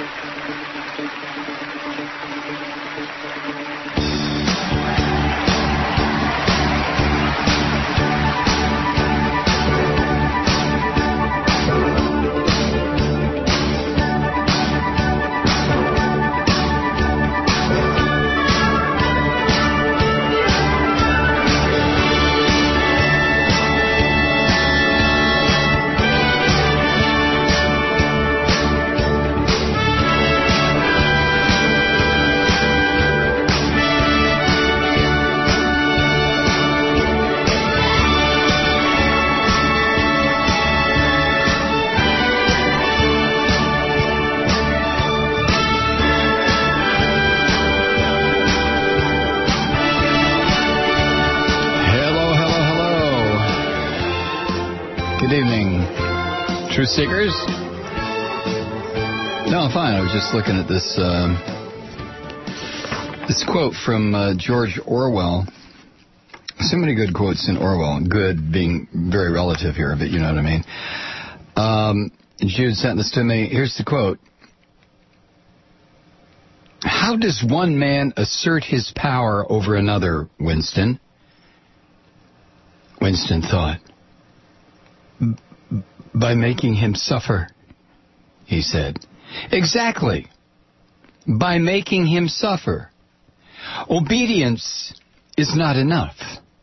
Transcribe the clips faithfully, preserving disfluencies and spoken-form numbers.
Truth Seekers? No, I'm fine. I was just looking at this uh, this quote from uh, George Orwell. So many good quotes in Orwell. Good being very relative here, but you know what I mean. Um, Jude sent this to me. Here's the quote. How does one man assert his power over another, Winston? Winston thought. By making him suffer, he said. Exactly. By making him suffer. Obedience is not enough.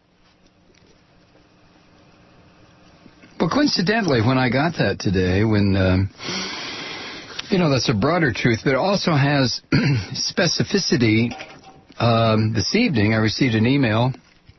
Well, coincidentally, when I got that today, when, um, you know, that's a broader truth, but it also has specificity. Um, this evening, I received an email,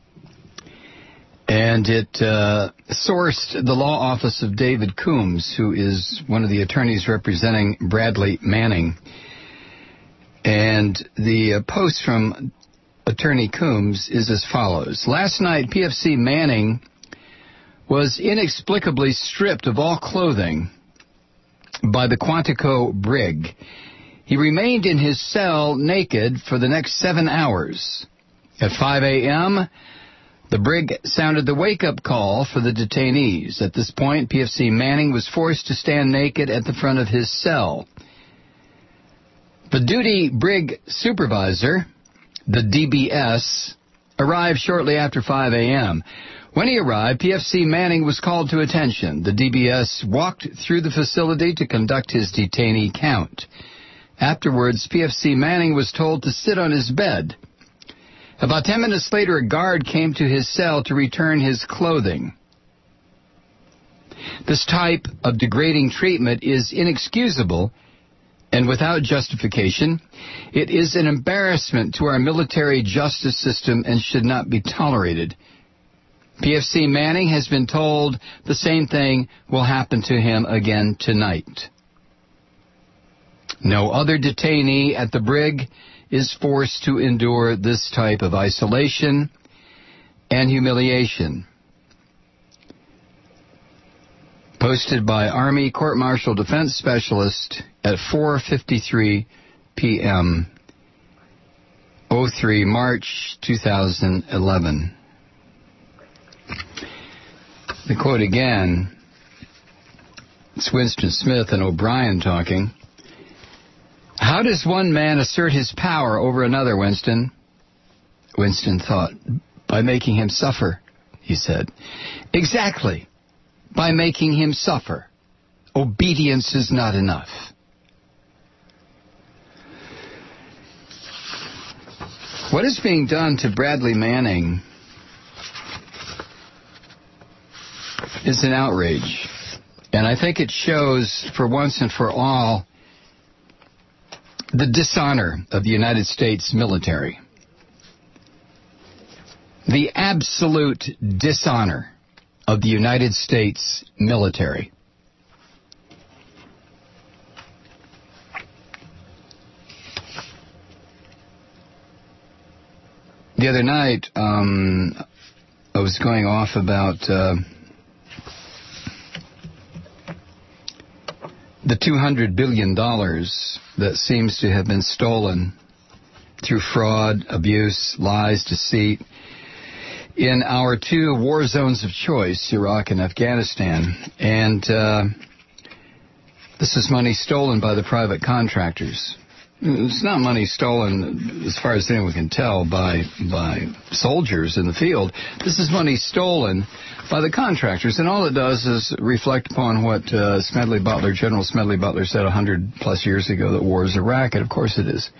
and it uh, sourced the law office of David Coombs, who is one of the attorneys representing Bradley Manning. And the uh, post from Attorney Coombs is as follows. Last night, P F C Manning was inexplicably stripped of all clothing by the Quantico Brig. He remained in his cell naked for the next seven hours. At five a.m., the brig sounded the wake-up call for the detainees. At this point, P F C Manning was forced to stand naked at the front of his cell. The duty brig supervisor, the D B S, arrived shortly after five a.m. When he arrived, P F C Manning was called to attention. The D B S walked through the facility to conduct his detainee count. Afterwards, P F C Manning was told to sit on his bed. About ten minutes later, a guard came to his cell to return his clothing. This type of degrading treatment is inexcusable and without justification. It is an embarrassment to our military justice system and should not be tolerated. P F C Manning has been told the same thing will happen to him again tonight. No other detainee at the brig is forced to endure this type of isolation and humiliation. Posted by Army Court Martial Defense Specialist at four fifty-three p.m. oh three March two thousand eleven. The quote again, it's Winston Smith and O'Brien talking. How does one man assert his power over another, Winston? Winston thought. By making him suffer, he said. Exactly. By making him suffer. Obedience is not enough. What is being done to Bradley Manning is an outrage. And I think it shows, for once and for all, the dishonor of the United States military. The absolute dishonor of the United States military. The other night, um, I was going off about uh, the two hundred billion dollars that seems to have been stolen through fraud, abuse, lies, deceit in our two war zones of choice, Iraq and Afghanistan. And uh, This is money stolen by the private contractors. It's not money stolen, as far as anyone can tell, by by soldiers in the field. This is money stolen by the contractors, and all it does is reflect upon what uh, Smedley Butler, General Smedley Butler, said one hundred plus years ago, that war is a racket. Of course it is.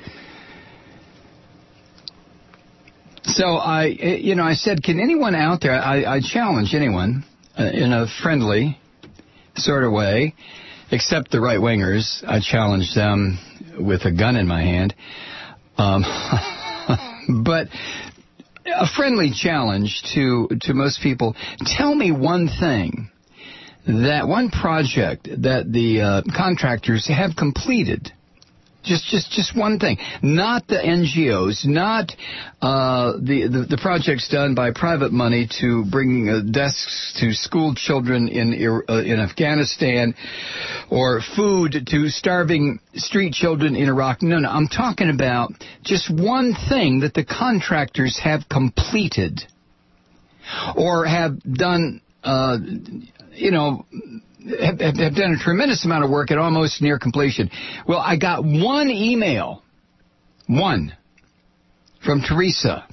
So I, you know, I said, can anyone out there? I, I challenge anyone uh, in a friendly sort of way, except the right wingers. I challenge them with a gun in my hand. Um, but a friendly challenge to, to most people. Tell me one thing, that one project that the uh, contractors have completed. Just, just, just one thing. Not the N G Os, not uh, the, the the projects done by private money to bring uh, desks to school children in uh, in Afghanistan, or food to starving street children in Iraq. No, no. I'm talking about just one thing that the contractors have completed, or have done. Uh, you know. Have, have done a tremendous amount of work at almost near completion. Well, I got one email, one, from Teresa.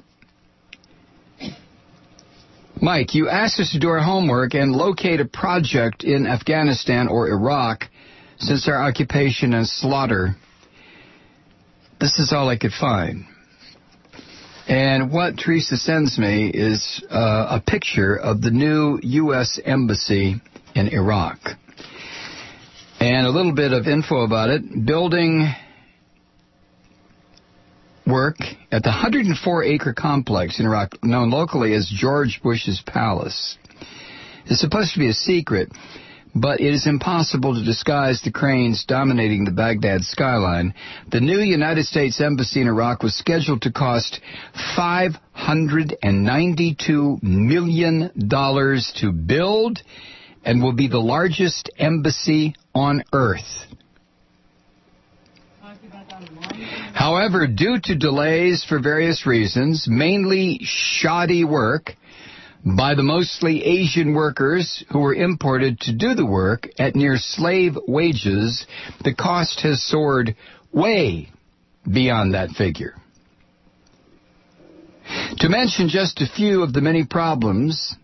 Mike, you asked us to do our homework and locate a project in Afghanistan or Iraq since our occupation and slaughter. This is all I could find. And what Teresa sends me is uh, a picture of the new U S Embassy in Iraq. And a little bit of info about it. Building work at the one hundred four acre complex in Iraq, known locally as George Bush's Palace. It's supposed to be a secret, but it is impossible to disguise the cranes dominating the Baghdad skyline. The new United States Embassy in Iraq was scheduled to cost five hundred ninety-two million dollars to build, and will be the largest embassy on Earth. However, due to delays for various reasons, mainly shoddy work by the mostly Asian workers who were imported to do the work at near slave wages, the cost has soared way beyond that figure. To mention just a few of the many problems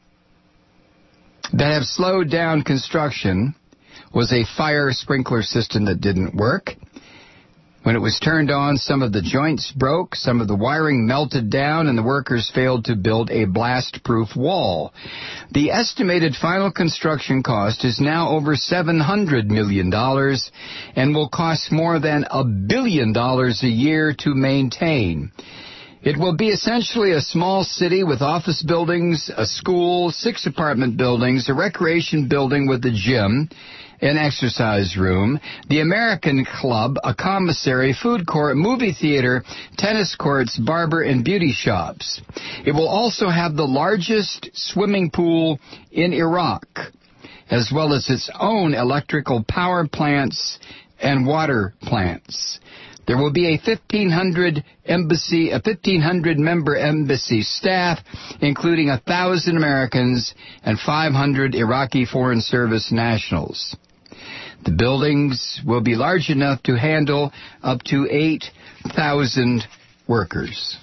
that have slowed down construction, was a fire sprinkler system that didn't work. When it was turned on, some of the joints broke, some of the wiring melted down, and the workers failed to build a blast-proof wall. The estimated final construction cost is now over seven hundred million dollars and will cost more than a billion dollars a year to maintain. It will be essentially a small city with office buildings, a school, six apartment buildings, a recreation building with a gym, an exercise room, the American Club, a commissary, food court, movie theater, tennis courts, barber, and beauty shops. It will also have the largest swimming pool in Iraq, as well as its own electrical power plants and water plants. There will be a fifteen hundred embassy, a fifteen hundred member embassy staff, including one thousand Americans and five hundred Iraqi Foreign Service nationals. The buildings will be large enough to handle up to eight thousand workers.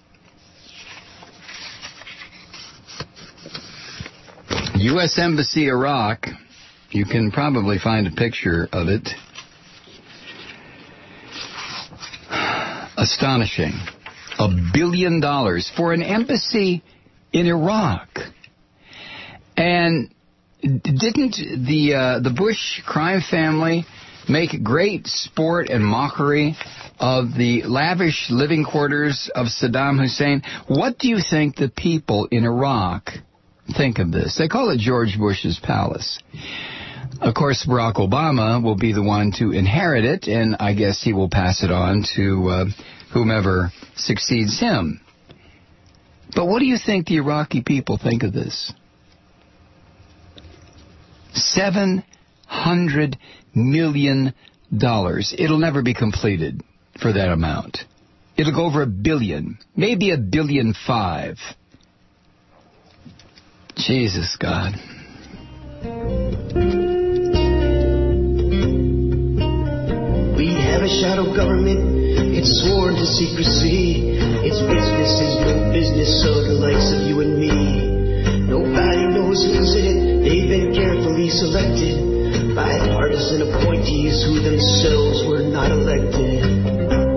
U S Embassy Iraq, you can probably find a picture of it. Astonishing. A billion dollars for an embassy in Iraq. And didn't the uh, the Bush crime family make great sport and mockery of the lavish living quarters of Saddam Hussein? What do you think the people in Iraq think of this? They call it George Bush's Palace. Of course, Barack Obama will be the one to inherit it, and I guess he will pass it on to uh, whomever succeeds him. But what do you think the Iraqi people think of this? Seven hundred million dollars. It'll never be completed for that amount. It'll go over a billion, maybe a billion five. Jesus, God. shadow government. It's sworn to secrecy. Its business is no business of the likes of you and me. Nobody knows who's in it. They've been carefully selected by partisan appointees who themselves were not elected.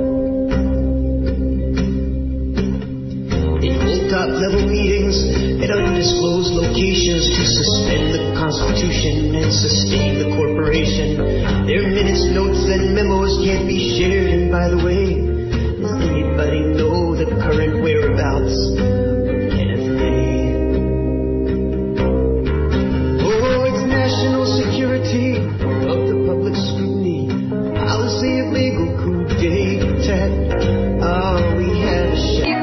Top-level meetings at undisclosed locations to suspend the Constitution and sustain the corporation. Their minutes, notes, and memos can't be shared. And by the way, does anybody know the current whereabouts of Kenneth Ray? Oh, it's national security of the public scrutiny, policy of legal coup d'etat. Oh, we have a shot.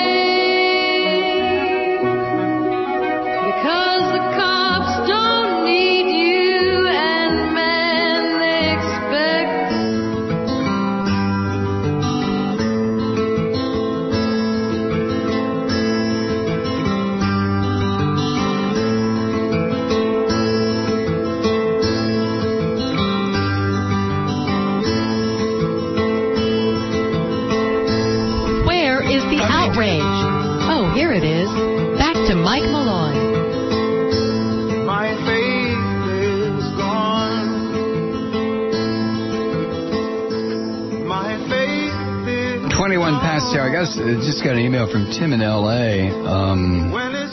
I guess I just got an email from Tim in L A Um,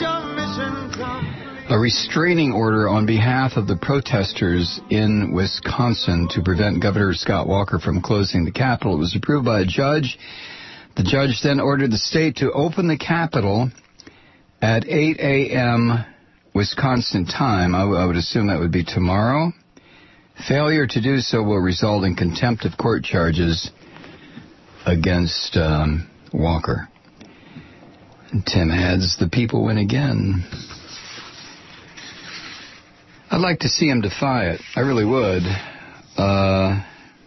a restraining order on behalf of the protesters in Wisconsin to prevent Governor Scott Walker from closing the Capitol. It was approved by a judge. The judge then ordered the state to open the Capitol at eight a.m. Wisconsin time. I, w- I would assume that would be tomorrow. Failure to do so will result in contempt of court charges against um, Walker. And Tim adds, the people win again. I'd like to see him defy it. I really would. Uh,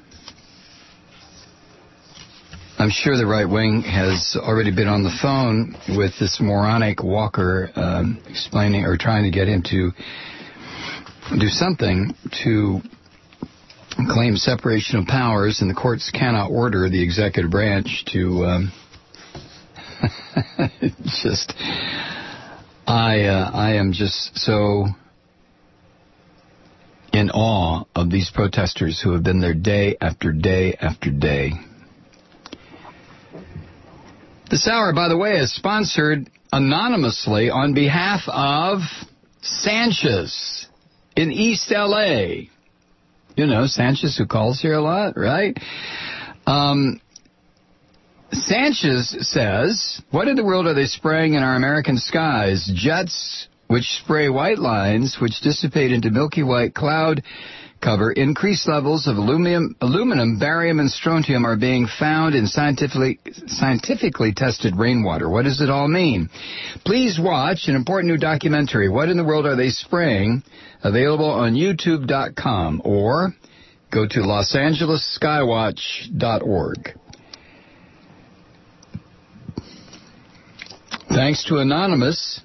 I'm sure the right wing has already been on the phone with this moronic Walker, um, explaining or trying to get him to do something to claim separation of powers, and the courts cannot order the executive branch to um, just I uh, I am just so in awe of these protesters who have been there day after day after day. This hour, by the way, is sponsored anonymously on behalf of Sanchez in East L A You know, Sanchez, who calls here a lot, right? Um, Sanchez says, what in the world are they spraying in our American skies? Jets which spray white lines, which dissipate into milky white cloud cover. Increased levels of aluminum, aluminum, barium, and strontium are being found in scientifically, scientifically tested rainwater. What does it all mean? Please watch an important new documentary, What in the World Are They Spraying?, available on YouTube dot com, or go to Los Angeles Skywatch dot org. Thanks to Anonymous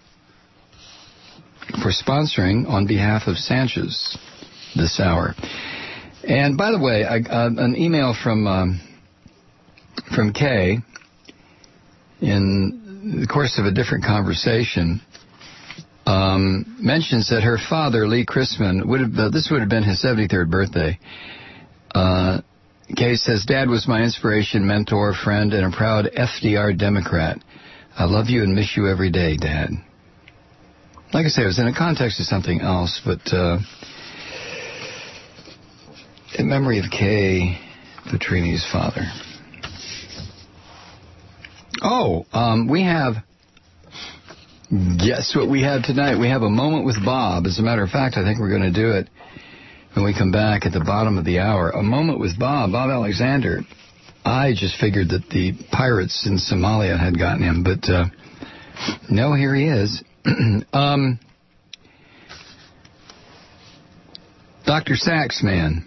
for sponsoring on behalf of Sanchez this hour. And by the way, I, uh, an email from um, from Kay in the course of a different conversation um, mentions that her father, Lee Chrisman, would have, uh, this would have been his seventy-third birthday. Uh, Kay says, Dad was my inspiration, mentor, friend, and a proud F D R Democrat. I love you and miss you every day, Dad. Like I say, it was in the context of something else, but uh, in memory of Kay Petrini's father. Oh, um, we have, guess what we have tonight? We have a moment with Bob. As a matter of fact, I think we're going to do it when we come back at the bottom of the hour. A moment with Bob, Bob Alexander. I just figured that the pirates in Somalia had gotten him, but uh, no, here he is. um, Doctor Saxman,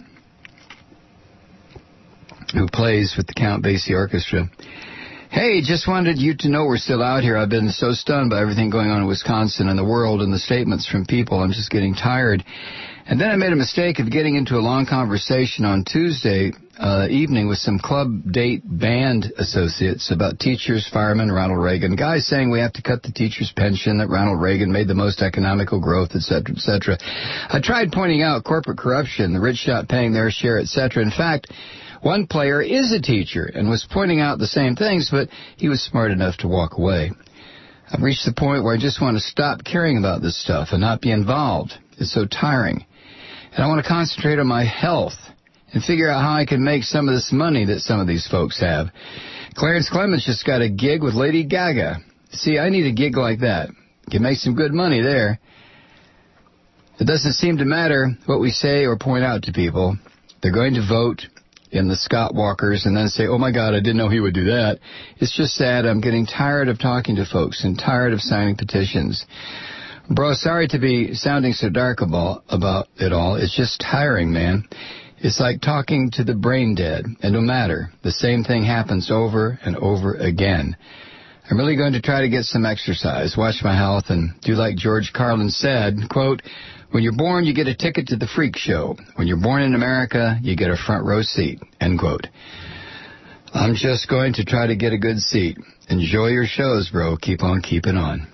who plays with the Count Basie Orchestra. Hey, just wanted you to know we're still out here. I've been so stunned by everything going on in Wisconsin and the world and the statements from people. I'm just getting tired. And then I made a mistake of getting into a long conversation on Tuesday uh, evening with some club date band associates about teachers, firemen, Ronald Reagan. Guys saying we have to cut the teacher's pension, that Ronald Reagan made the most economical growth, et cetera, et cetera. I tried pointing out corporate corruption, the rich not paying their share, et cetera. In fact, one player is a teacher and was pointing out the same things, but he was smart enough to walk away. I've reached the point where I just want to stop caring about this stuff and not be involved. It's so tiring. And I want to concentrate on my health and figure out how I can make some of this money that some of these folks have. Clarence Clemens just got a gig with Lady Gaga. See, I need a gig like that. Can make some good money there. It doesn't seem to matter what we say or point out to people. They're going to vote in the Scott Walkers and then say, oh, my God, I didn't know he would do that. It's just sad. I'm getting tired of talking to folks and tired of signing petitions. Bro, sorry to be sounding so dark about, about it all. It's just tiring, man. It's like talking to the brain dead, and no matter, the same thing happens over and over again. I'm really going to try to get some exercise, watch my health, and do like George Carlin said, quote, when you're born, you get a ticket to the freak show. When you're born in America, you get a front row seat, end quote. I'm just going to try to get a good seat. Enjoy your shows, bro. Keep on keeping on.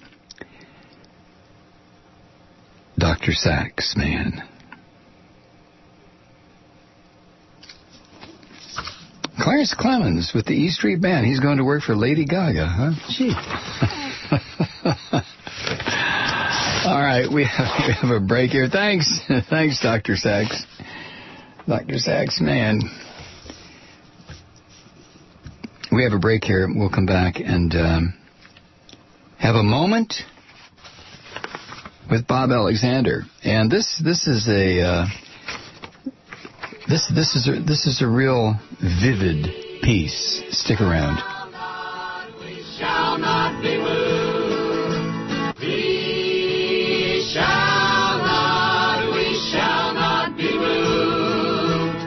Doctor Sachs, man. Clarence Clemens with the E Street Band. He's going to work for Lady Gaga, huh? Gee. All right, we have, we have a break here. Thanks. Thanks, Doctor Sachs. Doctor Sachs, man. We have a break here. We'll come back and um, have a moment with Bob Alexander. And this this is a... Uh, This this is a, this is a real vivid piece. Stick around. We shall not be moved. We shall not, we shall not be moved.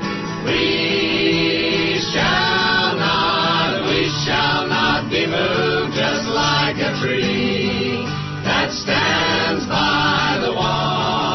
We shall not, we shall not be moved. Just like a tree that stands by the water.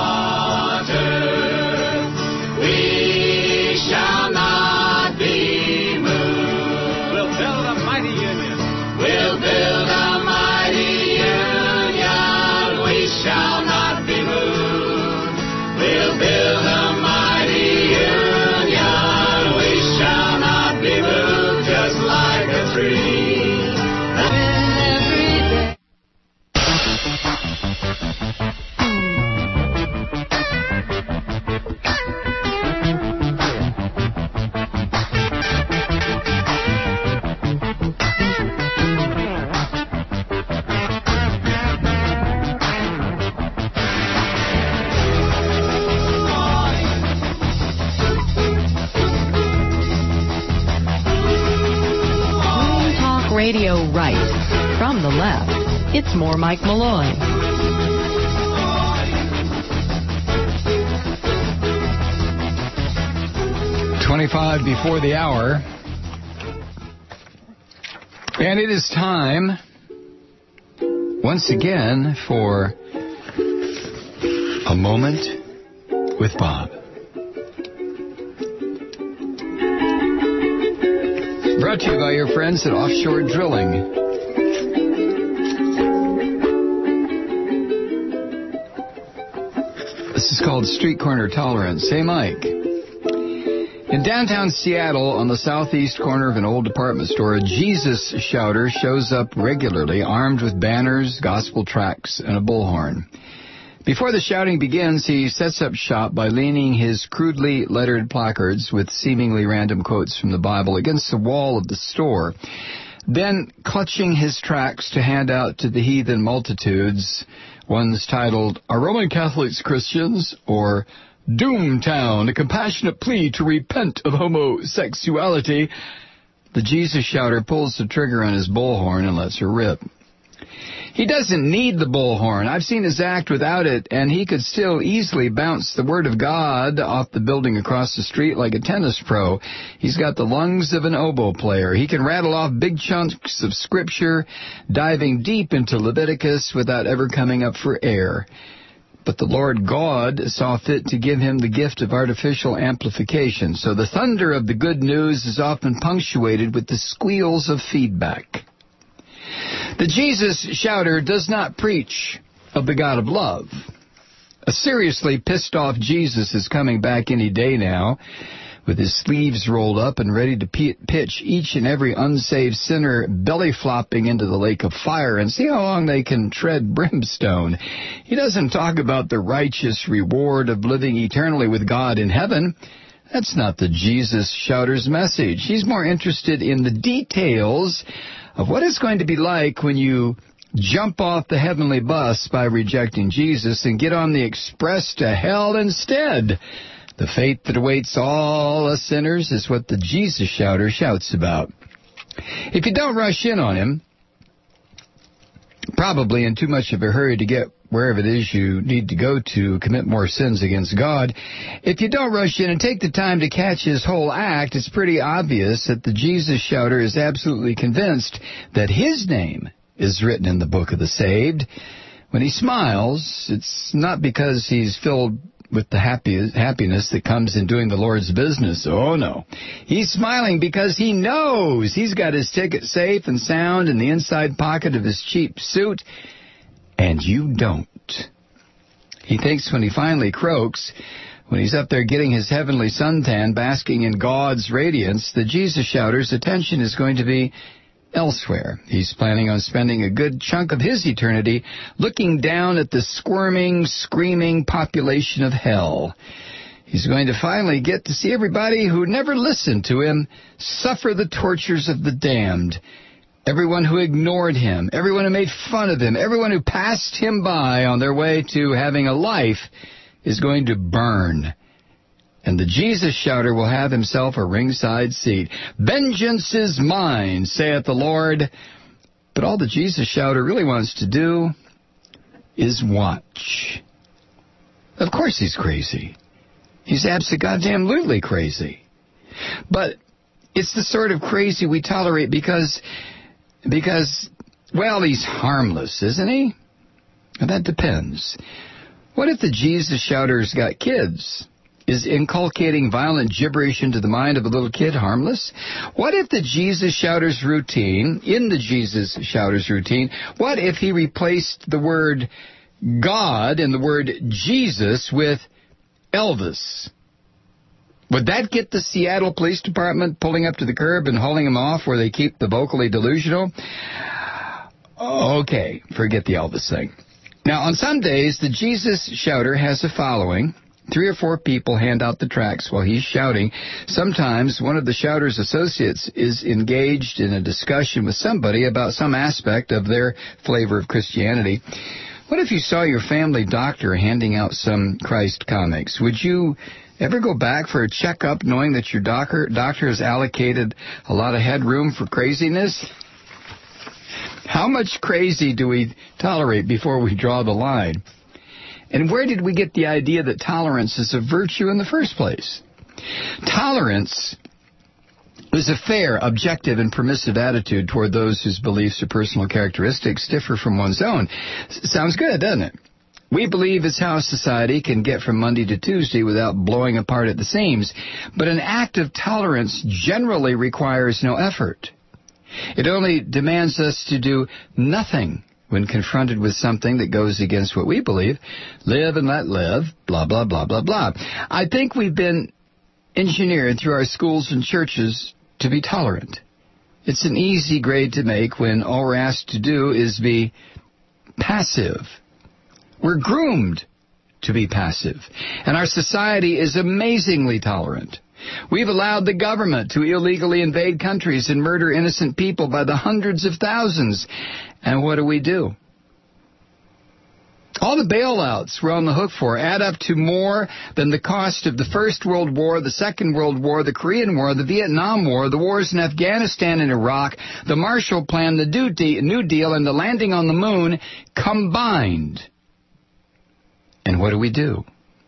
Radio right. From the left, it's more Mike Malloy. twenty-five before the hour. And it is time, once again, for A Moment with Bob. Brought to you by your friends at Offshore Drilling. This is called Street Corner Tolerance. Hey, Mike. In downtown Seattle, on the southeast corner of an old department store, a Jesus shouter shows up regularly, armed with banners, gospel tracts, and a bullhorn. Before the shouting begins, he sets up shop by leaning his crudely lettered placards with seemingly random quotes from the Bible against the wall of the store. Then, clutching his tracts to hand out to the heathen multitudes, ones titled, Are Roman Catholics Christians? Or Doomtown, a compassionate plea to repent of homosexuality, the Jesus shouter pulls the trigger on his bullhorn and lets her rip. He doesn't need the bullhorn. I've seen his act without it, and he could still easily bounce the word of God off the building across the street like a tennis pro. He's got the lungs of an oboe player. He can rattle off big chunks of scripture, diving deep into Leviticus without ever coming up for air. But the Lord God saw fit to give him the gift of artificial amplification. So the thunder of the good news is often punctuated with the squeals of feedback. The Jesus shouter does not preach of the God of love. A seriously pissed off Jesus is coming back any day now, with his sleeves rolled up and ready to pitch each and every unsaved sinner belly-flopping into the lake of fire and see how long they can tread brimstone. He doesn't talk about the righteous reward of living eternally with God in heaven. That's not the Jesus shouter's message. He's more interested in the details of what it's going to be like when you jump off the heavenly bus by rejecting Jesus and get on the express to hell instead. The fate that awaits all us sinners is what the Jesus shouter shouts about. If you don't rush in on him, probably in too much of a hurry to get wherever it is you need to go to commit more sins against God, if you don't rush in and take the time to catch his whole act, it's pretty obvious that the Jesus shouter is absolutely convinced that his name is written in the book of the saved. When he smiles, it's not because he's filled with the happy, happiness that comes in doing the Lord's business. Oh, no. He's smiling because he knows he's got his ticket safe and sound in the inside pocket of his cheap suit, and you don't. He thinks when he finally croaks, when he's up there getting his heavenly suntan, basking in God's radiance, the Jesus shouter's attention is going to be elsewhere. He's planning on spending a good chunk of his eternity looking down at the squirming, screaming population of hell. He's going to finally get to see everybody who never listened to him suffer the tortures of the damned. Everyone who ignored him, everyone who made fun of him, everyone who passed him by on their way to having a life is going to burn. And the Jesus shouter will have himself a ringside seat. Vengeance is mine, saith the Lord. But all the Jesus shouter really wants to do is watch. Of course he's crazy. He's abso-goddamn-lutely crazy. But it's the sort of crazy we tolerate because, because, well, he's harmless, isn't he? And that depends. What if the Jesus shouter's got kids? Is inculcating violent gibberish into the mind of a little kid harmless? What if the Jesus shouter's routine, in the Jesus shouter's routine, what if he replaced the word God and the word Jesus with Elvis? Would that get the Seattle Police Department pulling up to the curb and hauling him off where they keep the vocally delusional? Okay, forget the Elvis thing. Now, on Sundays, the Jesus shouter has a following. Three or four people hand out the tracts while he's shouting. Sometimes one of the shouter's associates is engaged in a discussion with somebody about some aspect of their flavor of Christianity. What if you saw your family doctor handing out some Christ comics? Would you ever go back for a checkup knowing that your doctor, doctor has allocated a lot of headroom for craziness? How much crazy do we tolerate before we draw the line? And where did we get the idea that tolerance is a virtue in the first place? Tolerance is a fair, objective, and permissive attitude toward those whose beliefs or personal characteristics differ from one's own. Sounds good, doesn't it? We believe it's how society can get from Monday to Tuesday without blowing apart at the seams. But an act of tolerance generally requires no effort. It only demands us to do nothing when confronted with something that goes against what we believe. Live and let live, blah, blah, blah, blah, blah. I think we've been engineered through our schools and churches to be tolerant. It's an easy grade to make when all we're asked to do is be passive. We're groomed to be passive. And our society is amazingly tolerant. We've allowed the government to illegally invade countries and murder innocent people by the hundreds of thousands. And what do we do? All the bailouts we're on the hook for add up to more than the cost of the First World War, the Second World War, the Korean War, the Vietnam War, the wars in Afghanistan and Iraq, the Marshall Plan, the New Deal, and the landing on the moon combined. And what do we do?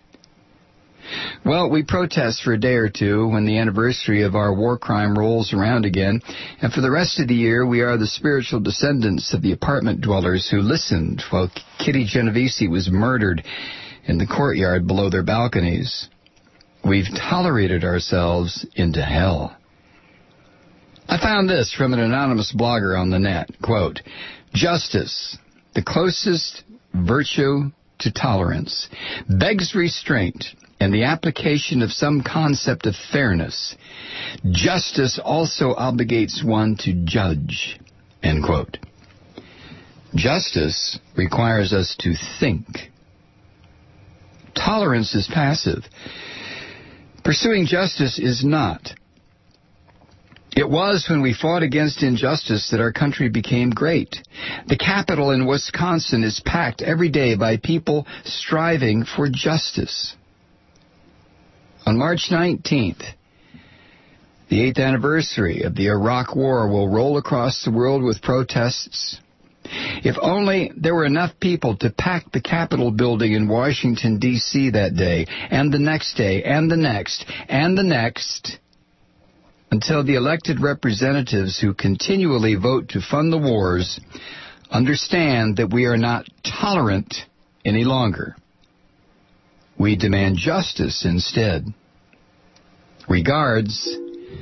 Well, we protest for a day or two when the anniversary of our war crime rolls around again, and for the rest of the year we are the spiritual descendants of the apartment dwellers who listened while Kitty Genovese was murdered in the courtyard below their balconies. We've tolerated ourselves into hell. I found this from an anonymous blogger on the net. Quote, justice, the closest virtue to tolerance, begs restraint and the application of some concept of fairness. Justice also obligates one to judge. End quote. Justice requires us to think. Tolerance is passive. Pursuing justice is not. It was when we fought against injustice that our country became great. The Capitol in Wisconsin is packed every day by people striving for justice. On March nineteenth, the eighth anniversary of the Iraq War will roll across the world with protests. If only there were enough people to pack the Capitol building in Washington, D C that day, and the next day, and the next, and the next, until the elected representatives who continually vote to fund the wars understand that we are not tolerant any longer. We demand justice instead. Regards,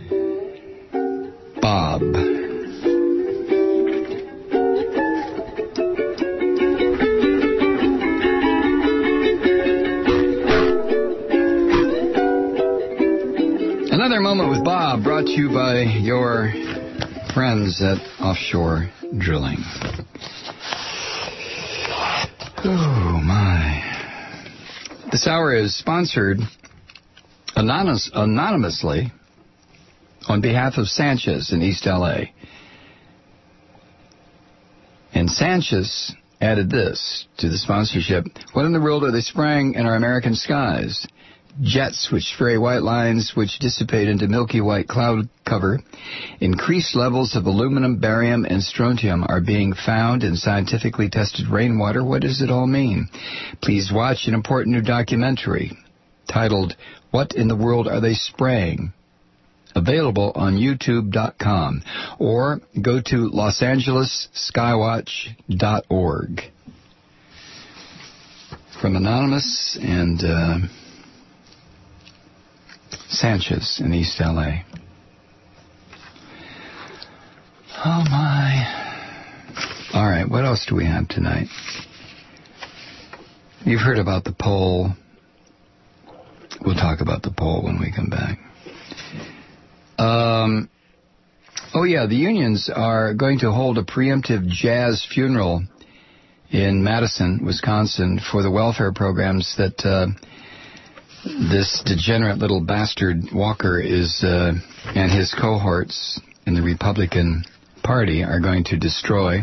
Bob. Another Moment with Bob, brought to you by your friends at Offshore Drilling. Oh, my. This hour is sponsored anonymous, anonymously on behalf of Sanchez in East L A. And Sanchez added this to the sponsorship. What in the world are they spraying in our American skies? Jets which spray white lines which dissipate into milky white cloud cover. Increased levels of aluminum, barium, and strontium are being found in scientifically tested rainwater. What does it all mean? Please watch an important new documentary titled, What in the World Are They Spraying? Available on YouTube dot com or go to Los Angeles Skywatch dot org. From Anonymous and uh, Sanchez in East L A. Oh, my. All right, what else do we have tonight? You've heard about the poll. We'll talk about the poll when we come back. Um, oh, yeah, the unions are going to hold a preemptive jazz funeral in Madison, Wisconsin, for the welfare programs that uh, this degenerate little bastard Walker is uh, and his cohorts in the Republican Party are going to destroy.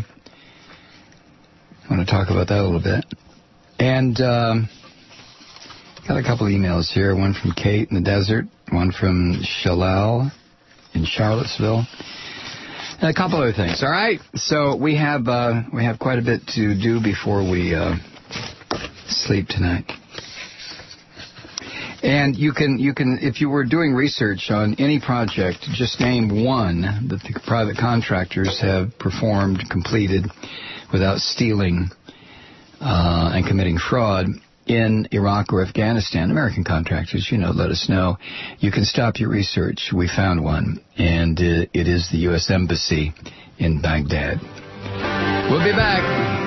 I want to talk about that a little bit. And um, got a couple emails here, one from Kate in the desert, one from Shalal in Charlottesville, and a couple other things. All right, so we have uh, we have quite a bit to do before we uh, sleep tonight. And you can, you can, if you were doing research on any project, just name one that the private contractors have performed, completed, without stealing uh, and committing fraud in Iraq or Afghanistan. American contractors, you know, let us know. You can stop your research. We found one, and uh, it is the U S Embassy in Baghdad. We'll be back.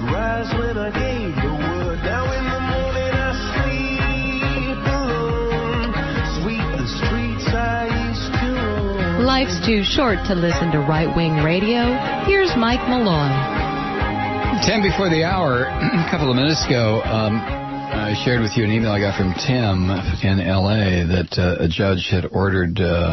rise when I gave the word. Now in the morning I sleep alone. Sweep the streets I used to roam. Life's too short to listen to right-wing radio. Here's Mike Malone. Ten before the hour, a couple of minutes ago, um, I shared with you an email I got from Tim in L A that uh, a judge had ordered uh,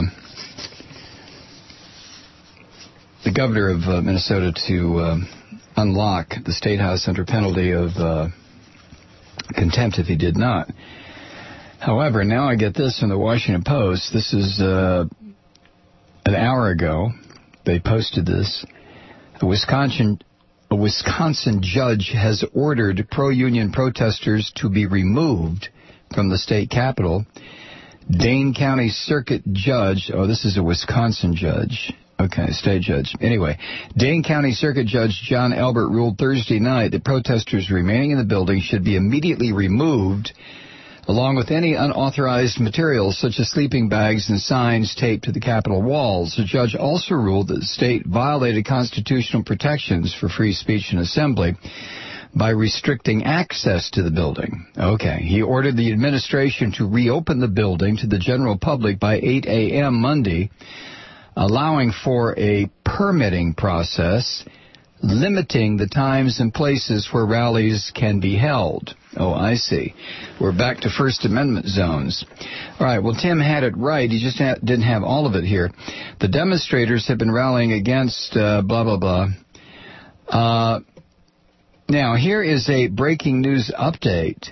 the governor of uh, Minnesota to uh, unlock the State House under penalty of uh, contempt if he did not. However, now I get this from the Washington Post. This is uh, an hour ago. They posted this. A Wisconsin... A Wisconsin judge has ordered pro-union protesters to be removed from the state capitol. Dane County Circuit Judge, oh, this is a Wisconsin judge. Okay, state judge. Anyway, Dane County Circuit Judge John Albert ruled Thursday night that protesters remaining in the building should be immediately removed, along with any unauthorized materials such as sleeping bags and signs taped to the Capitol walls. The judge also ruled that the state violated constitutional protections for free speech and assembly by restricting access to the building. Okay. He ordered the administration to reopen the building to the general public by eight a.m. Monday, allowing for a permitting process, limiting the times and places where rallies can be held. Oh, I see. We're back to First Amendment zones. All right, well, Tim had it right. He just ha- didn't have all of it here. The demonstrators have been rallying against uh, blah, blah, blah. Uh, now, here is a breaking news update.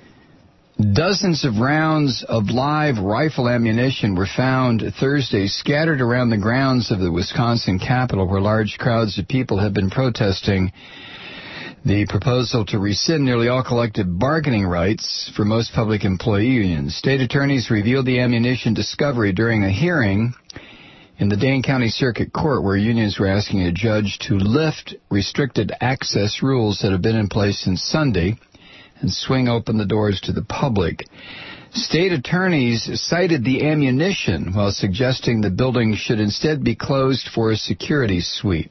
Dozens of rounds of live rifle ammunition were found Thursday scattered around the grounds of the Wisconsin Capitol, where large crowds of people have been protesting the proposal to rescind nearly all collective bargaining rights for most public employee unions. State attorneys revealed the ammunition discovery during a hearing in the Dane County Circuit Court, where unions were asking a judge to lift restricted access rules that have been in place since Sunday and swing open the doors to the public. State attorneys cited the ammunition while suggesting the building should instead be closed for a security sweep.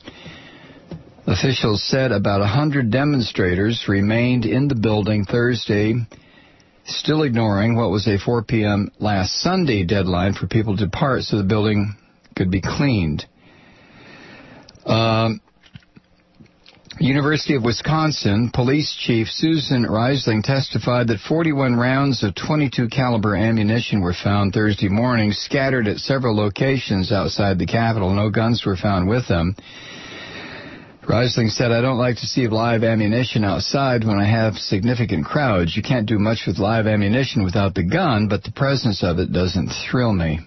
Officials said about one hundred demonstrators remained in the building Thursday, still ignoring what was a four p.m. last Sunday deadline for people to depart so the building could be cleaned. Um, University of Wisconsin Police Chief Susan Reisling testified that forty-one rounds of twenty-two caliber ammunition were found Thursday morning, scattered at several locations outside the Capitol. No guns were found with them. Reisling said, "I don't like to see live ammunition outside when I have significant crowds. You can't do much with live ammunition without the gun, but the presence of it doesn't thrill me."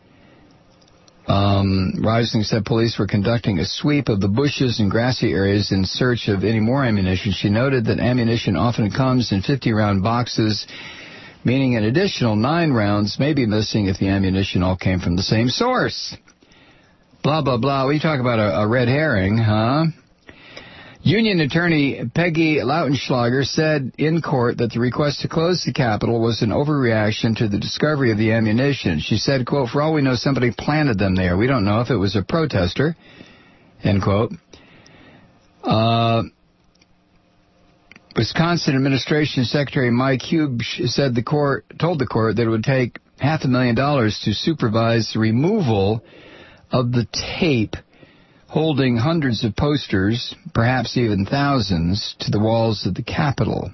Um, Reisling said police were conducting a sweep of the bushes and grassy areas in search of any more ammunition. She noted that ammunition often comes in fifty-round boxes, meaning an additional nine rounds may be missing if the ammunition all came from the same source. Blah, blah, blah. We talk about a, a red herring, huh? Union attorney Peggy Lautenschlager said in court that the request to close the Capitol was an overreaction to the discovery of the ammunition. She said, quote, "For all we know, somebody planted them there. We don't know if it was a protester," end quote. Uh, Wisconsin Administration Secretary Mike Hughes said the court told the court that it would take half a million dollars to supervise the removal of the tape holding hundreds of posters, perhaps even thousands, to the walls of the Capitol.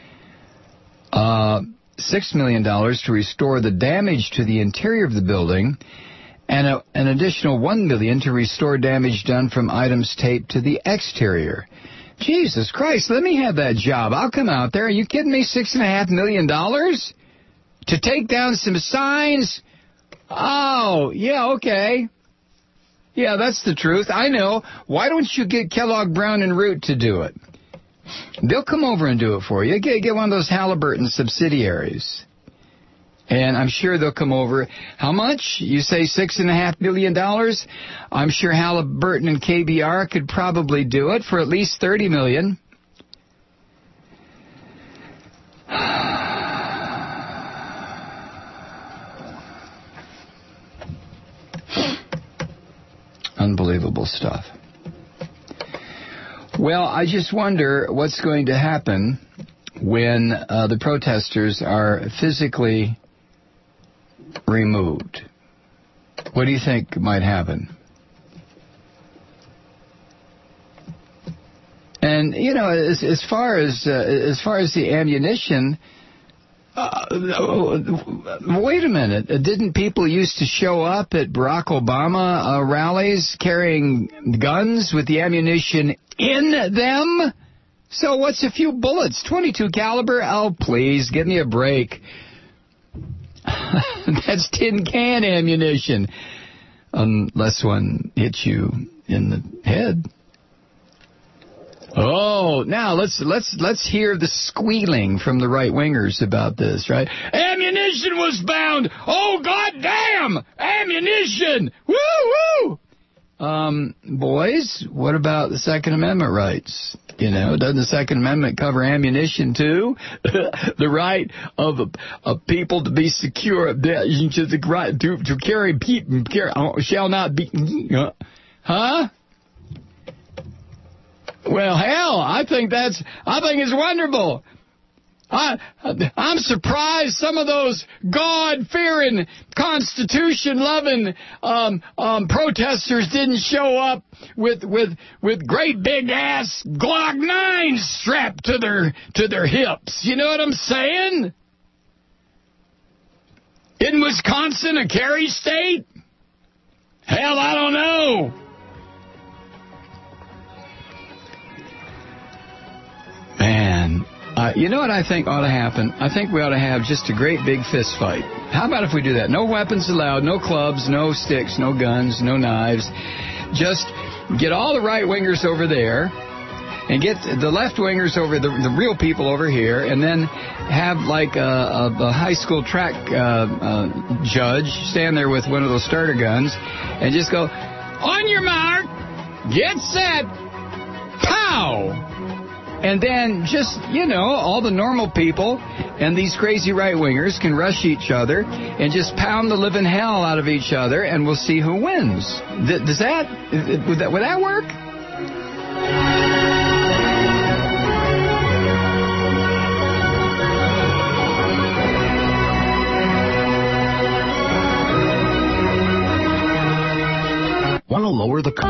Uh, Six million dollars to restore the damage to the interior of the building, and a, an additional one million dollars to restore damage done from items taped to the exterior. Jesus Christ, let me have that job. I'll come out there. Are you kidding me? Six and a half million dollars to take down some signs? Oh, yeah, okay. Yeah, that's the truth. I know. Why don't you get Kellogg, Brown, and Root to do it? They'll come over and do it for you. Get, get one of those Halliburton subsidiaries. And I'm sure they'll come over. How much? You say six and a half billion dollars? I'm sure Halliburton and K B R could probably do it for at least thirty million. Unbelievable stuff. Well, I just wonder what's going to happen when uh, the protesters are physically removed. What do you think might happen? And you know, as, as far as uh, as far as the ammunition, uh, wait a minute! Didn't people used to show up at Barack Obama uh, rallies carrying guns with the ammunition in them? So what's a few bullets? twenty-two caliber? Oh, please, give me a break. That's tin can ammunition, unless one hits you in the head. Oh, now let's let's let's hear the squealing from the right wingers about this, right? Ammunition was found. Oh, goddamn! Ammunition! Woo woo! Um, boys, what about the Second Amendment rights? You know, doesn't the Second Amendment cover ammunition too? The right of, of people to be secure, to, to, to carry people shall not be, huh? Well, hell, I think that's, I think it's wonderful. I, I'm surprised some of those God-fearing, Constitution-loving um, um, protesters didn't show up with with with great big-ass Glock nines strapped to their to their hips. You know what I'm saying? Isn't Wisconsin a carry state? Hell, I don't know. Man. Uh, you know what I think ought to happen? I think we ought to have just a great big fist fight. How about if we do that? No weapons allowed, no clubs, no sticks, no guns, no knives. Just get all the right-wingers over there and get the left-wingers over, the, the real people over here, and then have like a, a, a high school track uh, uh, judge stand there with one of those starter guns and just go, on your mark, get set, pow! And then just, you know, all the normal people and these crazy right-wingers can rush each other and just pound the living hell out of each other, and we'll see who wins. Th- does that, would that, would that work? Want to lower the...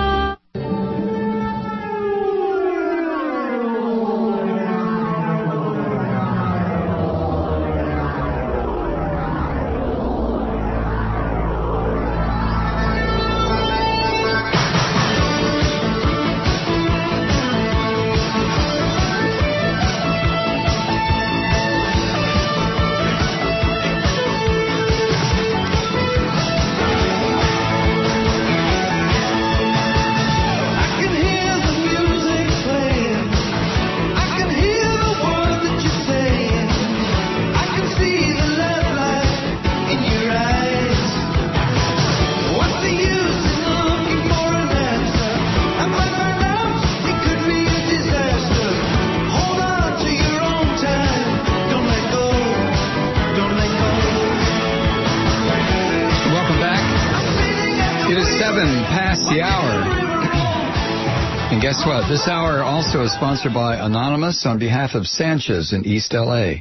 Guess what? This hour also is sponsored by Anonymous on behalf of Sanchez in East L A.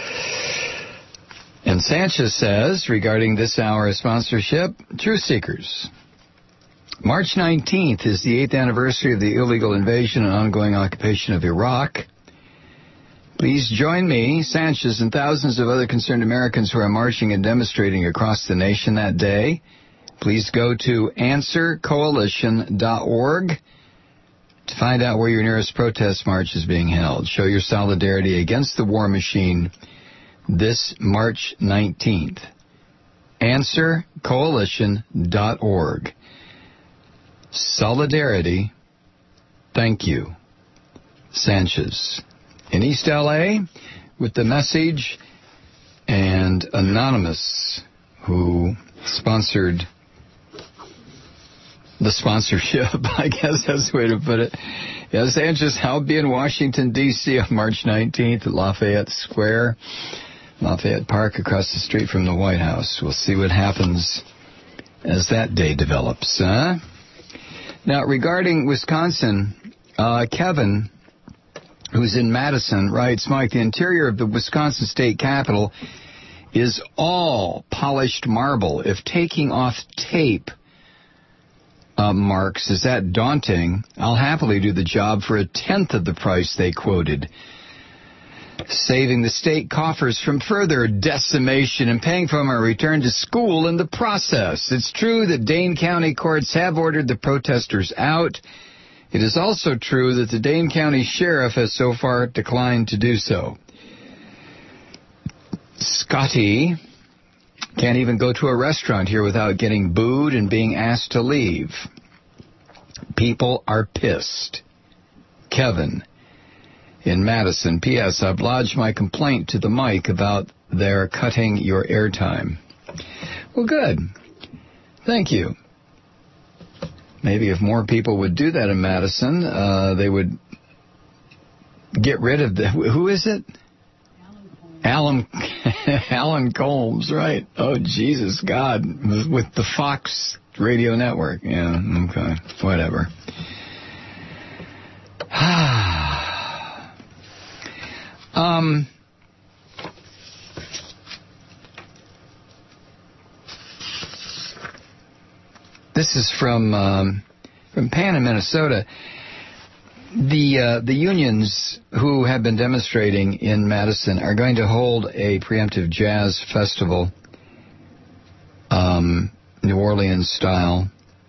And Sanchez says, regarding this hour's sponsorship, Truth Seekers. March nineteenth is the eighth anniversary of the illegal invasion and ongoing occupation of Iraq. Please join me, Sanchez, and thousands of other concerned Americans who are marching and demonstrating across the nation that day. Please go to answer coalition dot org. to find out where your nearest protest march is being held. Show your solidarity against the war machine this March nineteenth. answer coalition dot org. Solidarity. Thank you. Sanchez. In East L A, with the message, and Anonymous, who sponsored the sponsorship, I guess that's the way to put it. Yes, Sanchez, I'll be in Washington, D C on March nineteenth at Lafayette Square, Lafayette Park, across the street from the White House. We'll see what happens as that day develops. Huh? Now, regarding Wisconsin, Uh, Kevin, who's in Madison, writes, Mike, the interior of the Wisconsin State Capitol is all polished marble. If taking off tape uh, marks is that daunting, I'll happily do the job for a tenth of the price they quoted, saving the state coffers from further decimation and paying for my return to school in the process. It's true that Dane County courts have ordered the protesters out. It is also true that the Dane County Sheriff has so far declined to do so. Scotty can't even go to a restaurant here without getting booed and being asked to leave. People are pissed. Kevin in Madison. P S. I've lodged my complaint to the mic about their cutting your airtime. Well, good. Thank you. Maybe if more people would do that in Madison, uh, they would get rid of the... Who is it? Alan Alan Colmes, right. Oh, Jesus, God. With the Fox Radio Network. Yeah, okay. Whatever. um... This is from um, from Pan in Minnesota. The uh, the unions who have been demonstrating in Madison are going to hold a preemptive jazz festival, um, New Orleans style,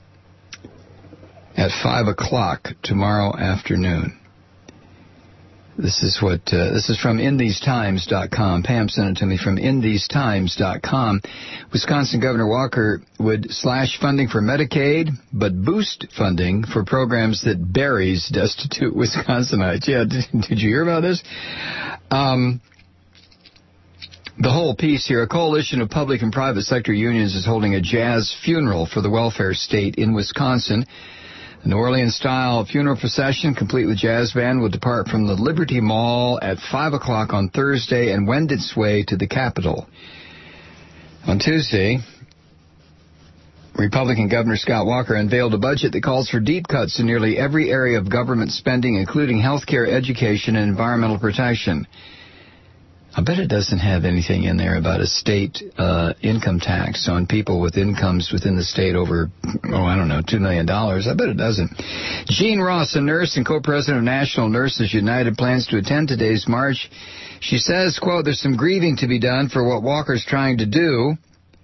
at five o'clock tomorrow afternoon. This is what uh, this is from in these times dot com. Pam sent it to me from in these times dot com. Wisconsin Governor Walker would slash funding for Medicaid, but boost funding for programs that buries destitute Wisconsinites. Yeah, did, did you hear about this? Um, the whole piece here, a coalition of public and private sector unions is holding a jazz funeral for the welfare state in Wisconsin. The New Orleans-style funeral procession, complete with jazz band, will depart from the Liberty Mall at five o'clock on Thursday and wend its way to the Capitol. On Tuesday, Republican Governor Scott Walker unveiled a budget that calls for deep cuts in nearly every area of government spending, including health care, education, and environmental protection. I bet it doesn't have anything in there about a state uh, income tax on people with incomes within the state over, oh, I don't know, two million dollars. I bet it doesn't. Jean Ross, a nurse and co-president of National Nurses United, plans to attend today's march. She says, quote, there's some grieving to be done for what Walker's trying to do.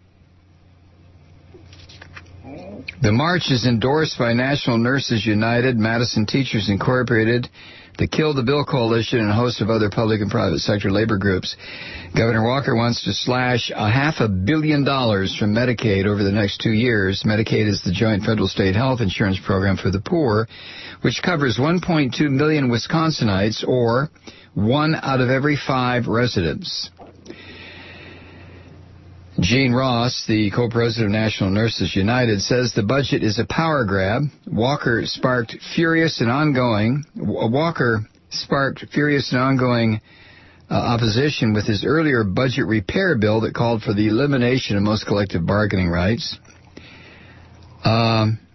The march is endorsed by National Nurses United, Madison Teachers Incorporated, the Kill the Bill Coalition, and a host of other public and private sector labor groups. Governor Walker wants to slash a half a billion dollars from Medicaid over the next two years. Medicaid is the joint federal-state health insurance program for the poor, which covers one point two million Wisconsinites, or one out of every five residents. Jean Ross, the co-president of National Nurses United, says the budget is a power grab. Walker sparked furious and ongoing. Walker sparked furious and ongoing uh, opposition with his earlier budget repair bill that called for the elimination of most collective bargaining rights. Um,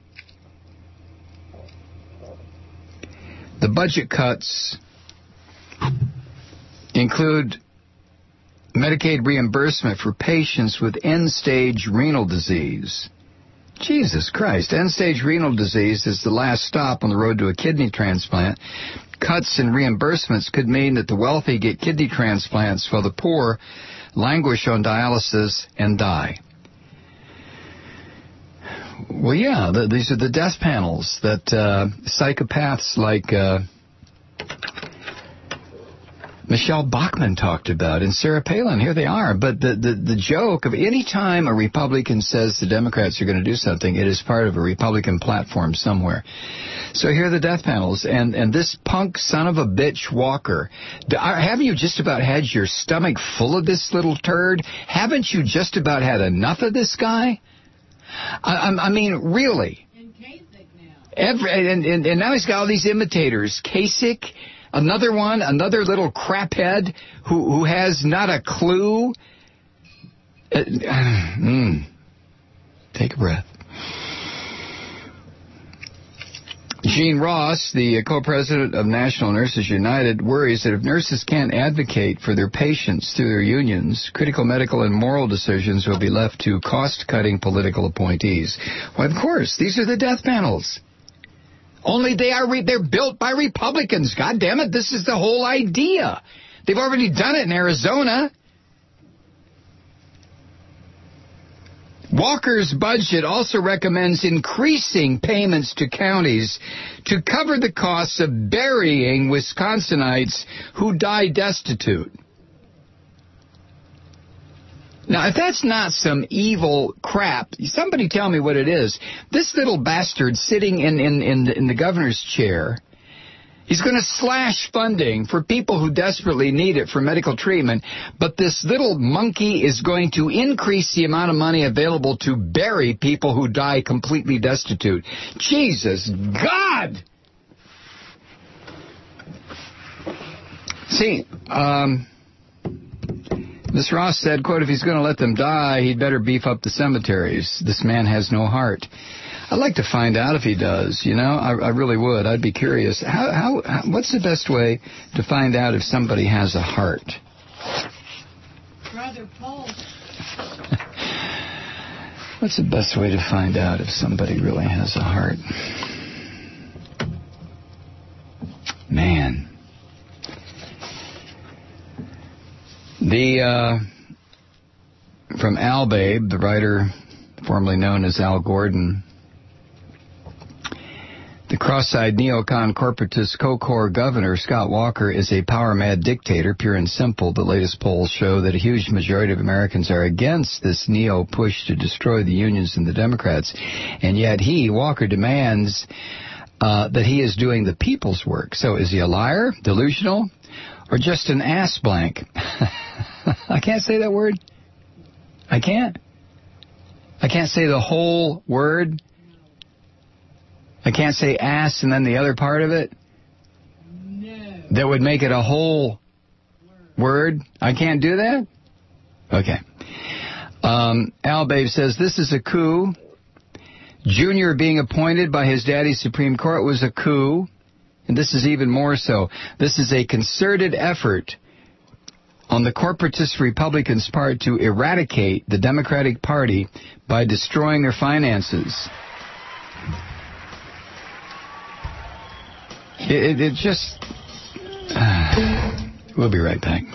the budget cuts include Medicaid reimbursement for patients with end-stage renal disease. Jesus Christ, end-stage renal disease is the last stop on the road to a kidney transplant. Cuts in reimbursements could mean that the wealthy get kidney transplants while the poor languish on dialysis and die. Well, yeah, the, these are the death panels that uh, psychopaths like Uh, Michelle Bachmann talked about, and Sarah Palin. Here they are. But the, the, the joke of any time a Republican says the Democrats are going to do something, it is part of a Republican platform somewhere. So here are the death panels. And, and this punk son of a bitch Walker, haven't you just about had your stomach full of this little turd? Haven't you just about had enough of this guy? I, I mean, really. And Kasich now. Every, and, and, and now he's got all these imitators. Kasich. Another one, another little craphead who who has not a clue. Uh, mm. Take a breath. Jean Ross, the co-president of National Nurses United, worries that if nurses can't advocate for their patients through their unions, critical medical and moral decisions will be left to cost-cutting political appointees. Well, of course, these are the death panels. Only they are re- they're built by Republicans. God damn it, this is the whole idea. They've already done it in Arizona. Walker's budget also recommends increasing payments to counties to cover the costs of burying Wisconsinites who die destitute. Now, if that's not some evil crap, somebody tell me what it is. This little bastard sitting in, in, in, the, in the governor's chair, he's going to slash funding for people who desperately need it for medical treatment, but this little monkey is going to increase the amount of money available to bury people who die completely destitute. Jesus God! See, um... Miz Ross said, quote, if he's going to let them die, he'd better beef up the cemeteries. This man has no heart. I'd like to find out if he does, you know. I, I really would. I'd be curious. How, how, how, what's the best way to find out if somebody has a heart? Brother Paul. What's the best way to find out if somebody really has a heart? Man. The, uh, from Al Babe, the writer formerly known as Al Gordon, the cross-eyed neocon corporatist co-core governor, Scott Walker, is a power-mad dictator, pure and simple. The latest polls show that a huge majority of Americans are against this neo-push to destroy the unions and the Democrats. And yet he, Walker, demands uh, that he is doing the people's work. So is he a liar, delusional, or just an ass blank? I can't say that word. I can't. I can't say the whole word. I can't say ass and then the other part of it. No. That would make it a whole word. I can't do that? Okay. Um, Al Babe says, this is a coup. Junior being appointed by his daddy's Supreme Court was a coup. And this is even more so. This is a concerted effort on the corporatist Republicans' part to eradicate the Democratic Party by destroying their finances. It, it, it just... Uh, we'll be right back.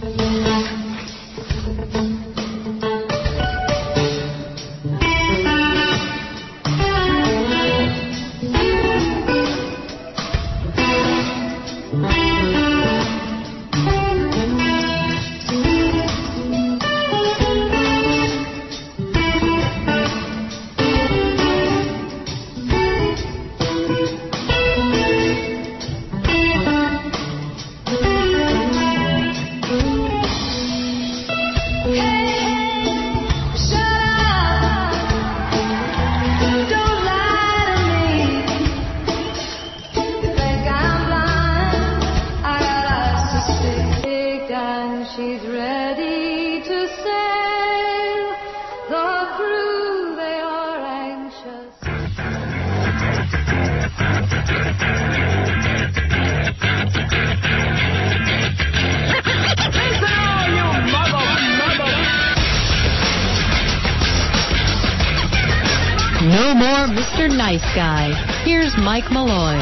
No more Mister Nice Guy. Here's Mike Malloy.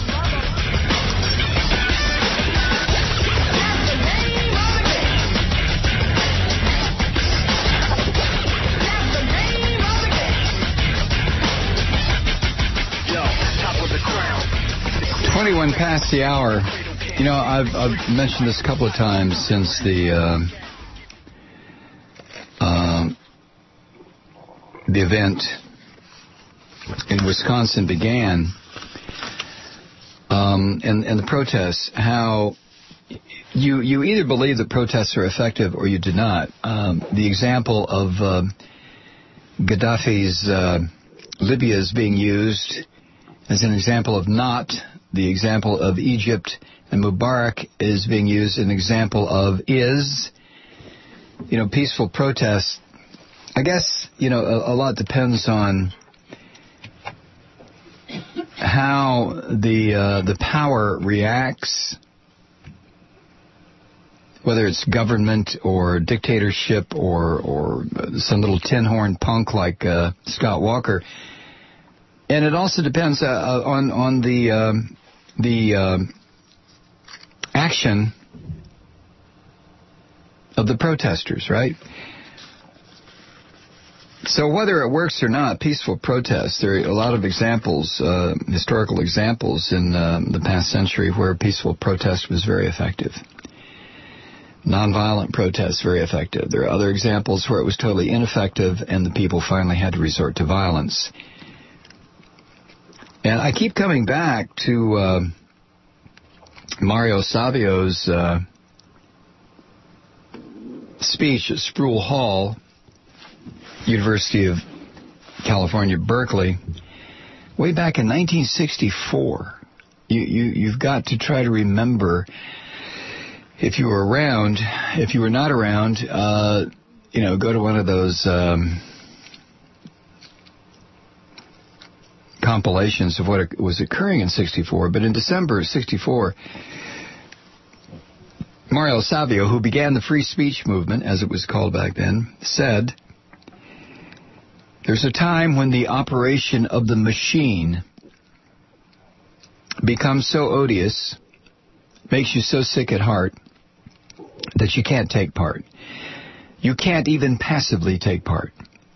twenty-one past the hour. You know, I've, I've mentioned this a couple of times since the uh, uh, the event in Wisconsin began, um, and, and the protests, how you you either believe that protests are effective or you do not. Um, the example of uh, Gaddafi's uh, Libya is being used as an example of not. The example of Egypt and Mubarak is being used as an example of is. You know, peaceful protests. I guess, you know, a, a lot depends on how the uh, the power reacts, whether it's government or dictatorship or or some little tin horn punk like uh, Scott Walker, and it also depends uh, on on the um, the uh, action of the protesters, right? So whether it works or not, peaceful protests, there are a lot of examples, uh, historical examples in uh, the past century where peaceful protest was very effective. Nonviolent protest, very effective. There are other examples where it was totally ineffective and the people finally had to resort to violence. And I keep coming back to uh, Mario Savio's uh, speech at Sproul Hall, University of California, Berkeley, way back in nineteen sixty-four. You, you, you've got to try to remember, if you were around, if you were not around, uh, you know, go to one of those um, compilations of what was occurring in sixty-four. But in December of sixty-four, Mario Savio, who began the free speech movement, as it was called back then, said, "There's a time when the operation of the machine becomes so odious, makes you so sick at heart, that you can't take part. You can't even passively take part.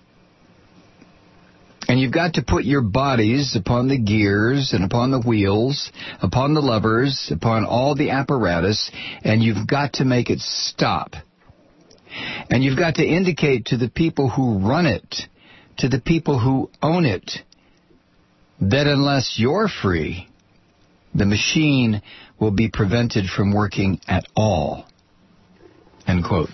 And you've got to put your bodies upon the gears and upon the wheels, upon the levers, upon all the apparatus, and you've got to make it stop. And you've got to indicate to the people who run it, to the people who own it, that unless you're free, the machine will be prevented from working at all." End quote.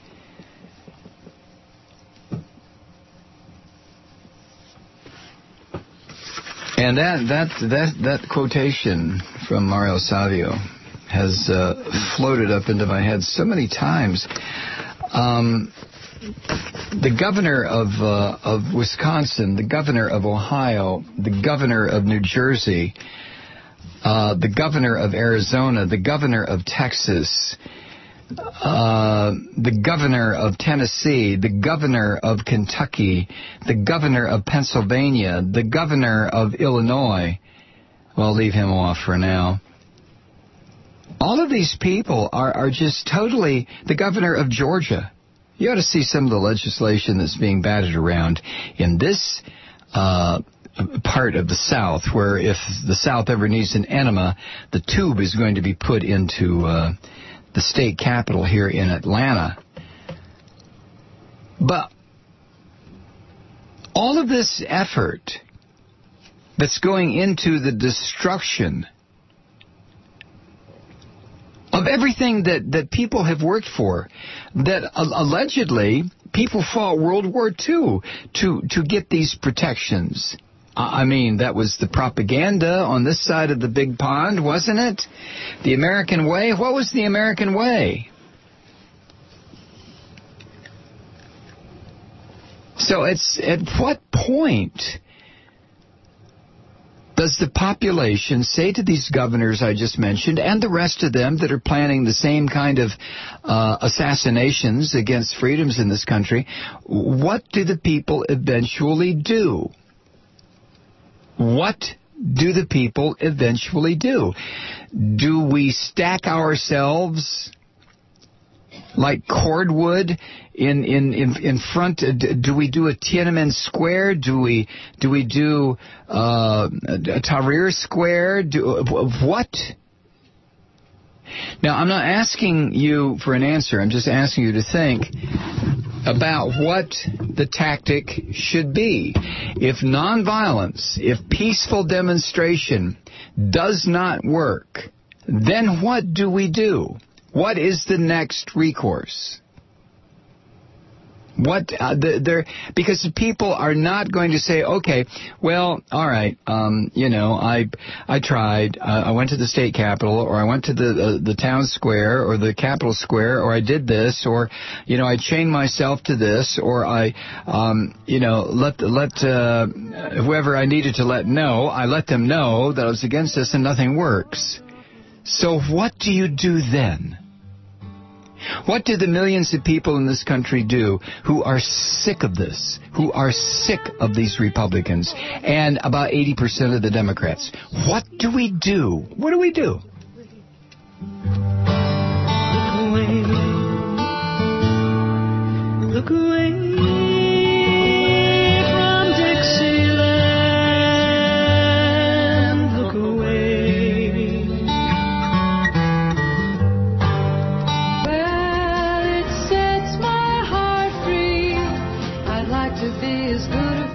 And that that that that quotation from Mario Savio has uh, floated up into my head so many times. Um, the governor of uh, of Wisconsin, the governor of Ohio, the governor of New Jersey, uh, the governor of Arizona, the governor of Texas, uh, the governor of Tennessee, the governor of Kentucky, the governor of Pennsylvania, the governor of Illinois. Well, leave him off for now. All of these people are, are just totally... The governor of Georgia. You ought to see some of the legislation that's being batted around in this uh, part of the South, where if the South ever needs an enema, the tube is going to be put into uh, the state capitol here in Atlanta. But all of this effort that's going into the destruction of everything that, that people have worked for, that uh, allegedly people fought World War Two to, to get these protections. I mean, that was the propaganda on this side of the big pond, wasn't it? The American way? What was the American way? So it's at what point does the population say to these governors I just mentioned and the rest of them that are planning the same kind of uh, assassinations against freedoms in this country, what do the people eventually do? What do the people eventually do? Do we stack ourselves like cordwood in in in, in front? Do we do a Tiananmen Square? Do we do we do uh, a Tahrir Square? Do what? Now, I'm not asking you for an answer. I'm just asking you to think about what the tactic should be. If nonviolence, if peaceful demonstration does not work, then what do we do? What is the next recourse? What uh, the, they're because people are not going to say, okay, well, all right, um, you know, I I tried, uh, I went to the state capitol, or I went to the uh, the town square, or the capitol square, or I did this, or you know, I chained myself to this, or I, um, you know, let let uh, whoever I needed to let know, I let them know that I was against this, and nothing works. So what do you do then? What do the millions of people in this country do who are sick of this, who are sick of these Republicans, and about eighty percent of the Democrats? What do we do? What do we do? Look away, look away from Dixieland, look away. To be as good a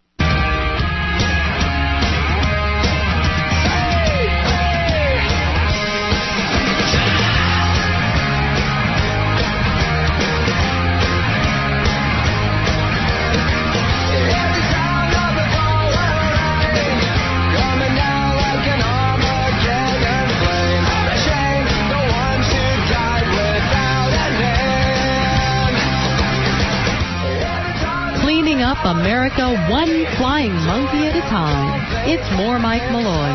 up America one flying monkey at a time. It's more Mike Malloy.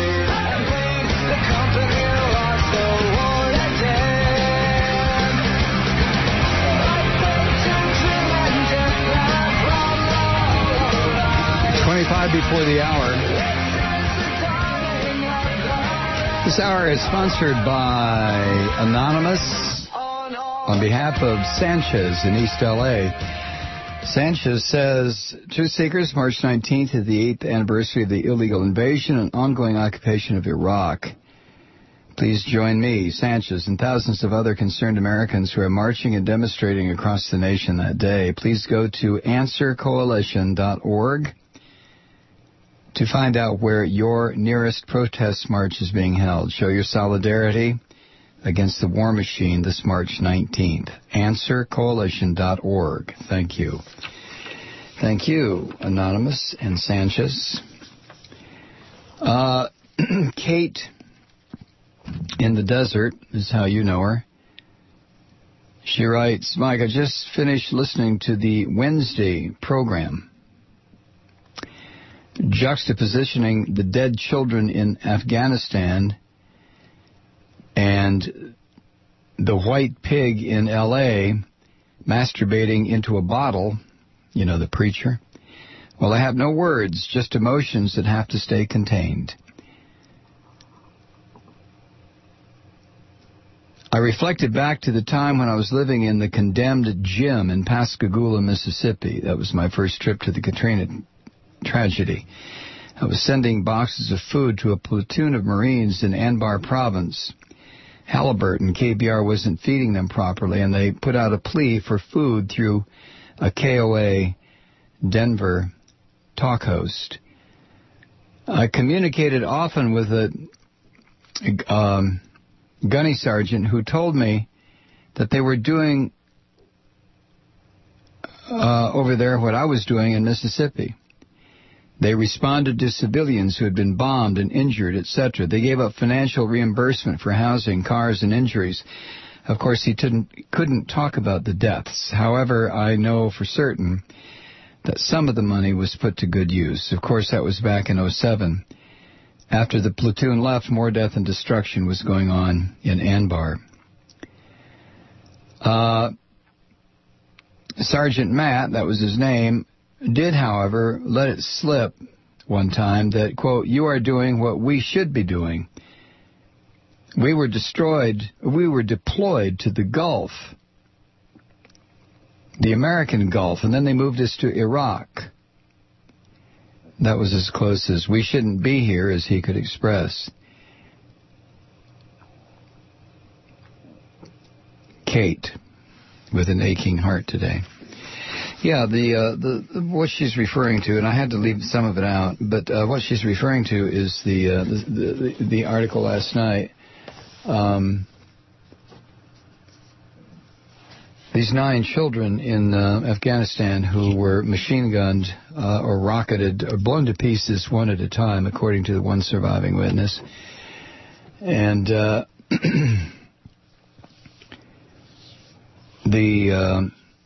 twenty-five before the hour. This hour is sponsored by Anonymous on behalf of Sanchez in East L A. Sanchez says, Truth Seekers, March nineteenth is the eighth anniversary of the illegal invasion and ongoing occupation of Iraq. Please join me, Sanchez, and thousands of other concerned Americans who are marching and demonstrating across the nation that day. Please go to answer coalition dot org to find out where your nearest protest march is being held. Show your solidarity against the war machine this March nineteenth. answer coalition dot org. Thank you. Thank you, Anonymous and Sanchez. Uh, Kate in the desert is how you know her. She writes, Mike, I just finished listening to the Wednesday program, juxtapositioning the dead children in Afghanistan and the white pig in L A masturbating into a bottle, you know, the preacher. Well, I have no words, just emotions that have to stay contained. I reflected back to the time when I was living in the condemned gym in Pascagoula, Mississippi. That was my first trip to the Katrina tragedy. I was sending boxes of food to a platoon of Marines in Anbar Province. Halliburton, K B R, wasn't feeding them properly, and they put out a plea for food through a K O A Denver talk host. I communicated often with a um, gunny sergeant who told me that they were doing uh, over there what I was doing in Mississippi. They responded to civilians who had been bombed and injured, et cetera. They gave up financial reimbursement for housing, cars, and injuries. Of course, he couldn't, couldn't talk about the deaths. However, I know for certain that some of the money was put to good use. Of course, that was back in oh seven. After the platoon left, more death and destruction was going on in Anbar. Uh, Sergeant Matt, that was his name, did, however, let it slip one time that, quote, you are doing what we should be doing. We were destroyed, we were deployed to the Gulf, the American Gulf, and then they moved us to Iraq. That was as close as we shouldn't be here as he could express. Kate, with an aching heart today. Yeah, the, uh, the, the what she's referring to, and I had to leave some of it out, but uh, what she's referring to is the uh, the, the, the article last night. Um, these nine children in uh, Afghanistan who were machine gunned uh, or rocketed or blown to pieces one at a time, according to the one surviving witness. And uh, the uh,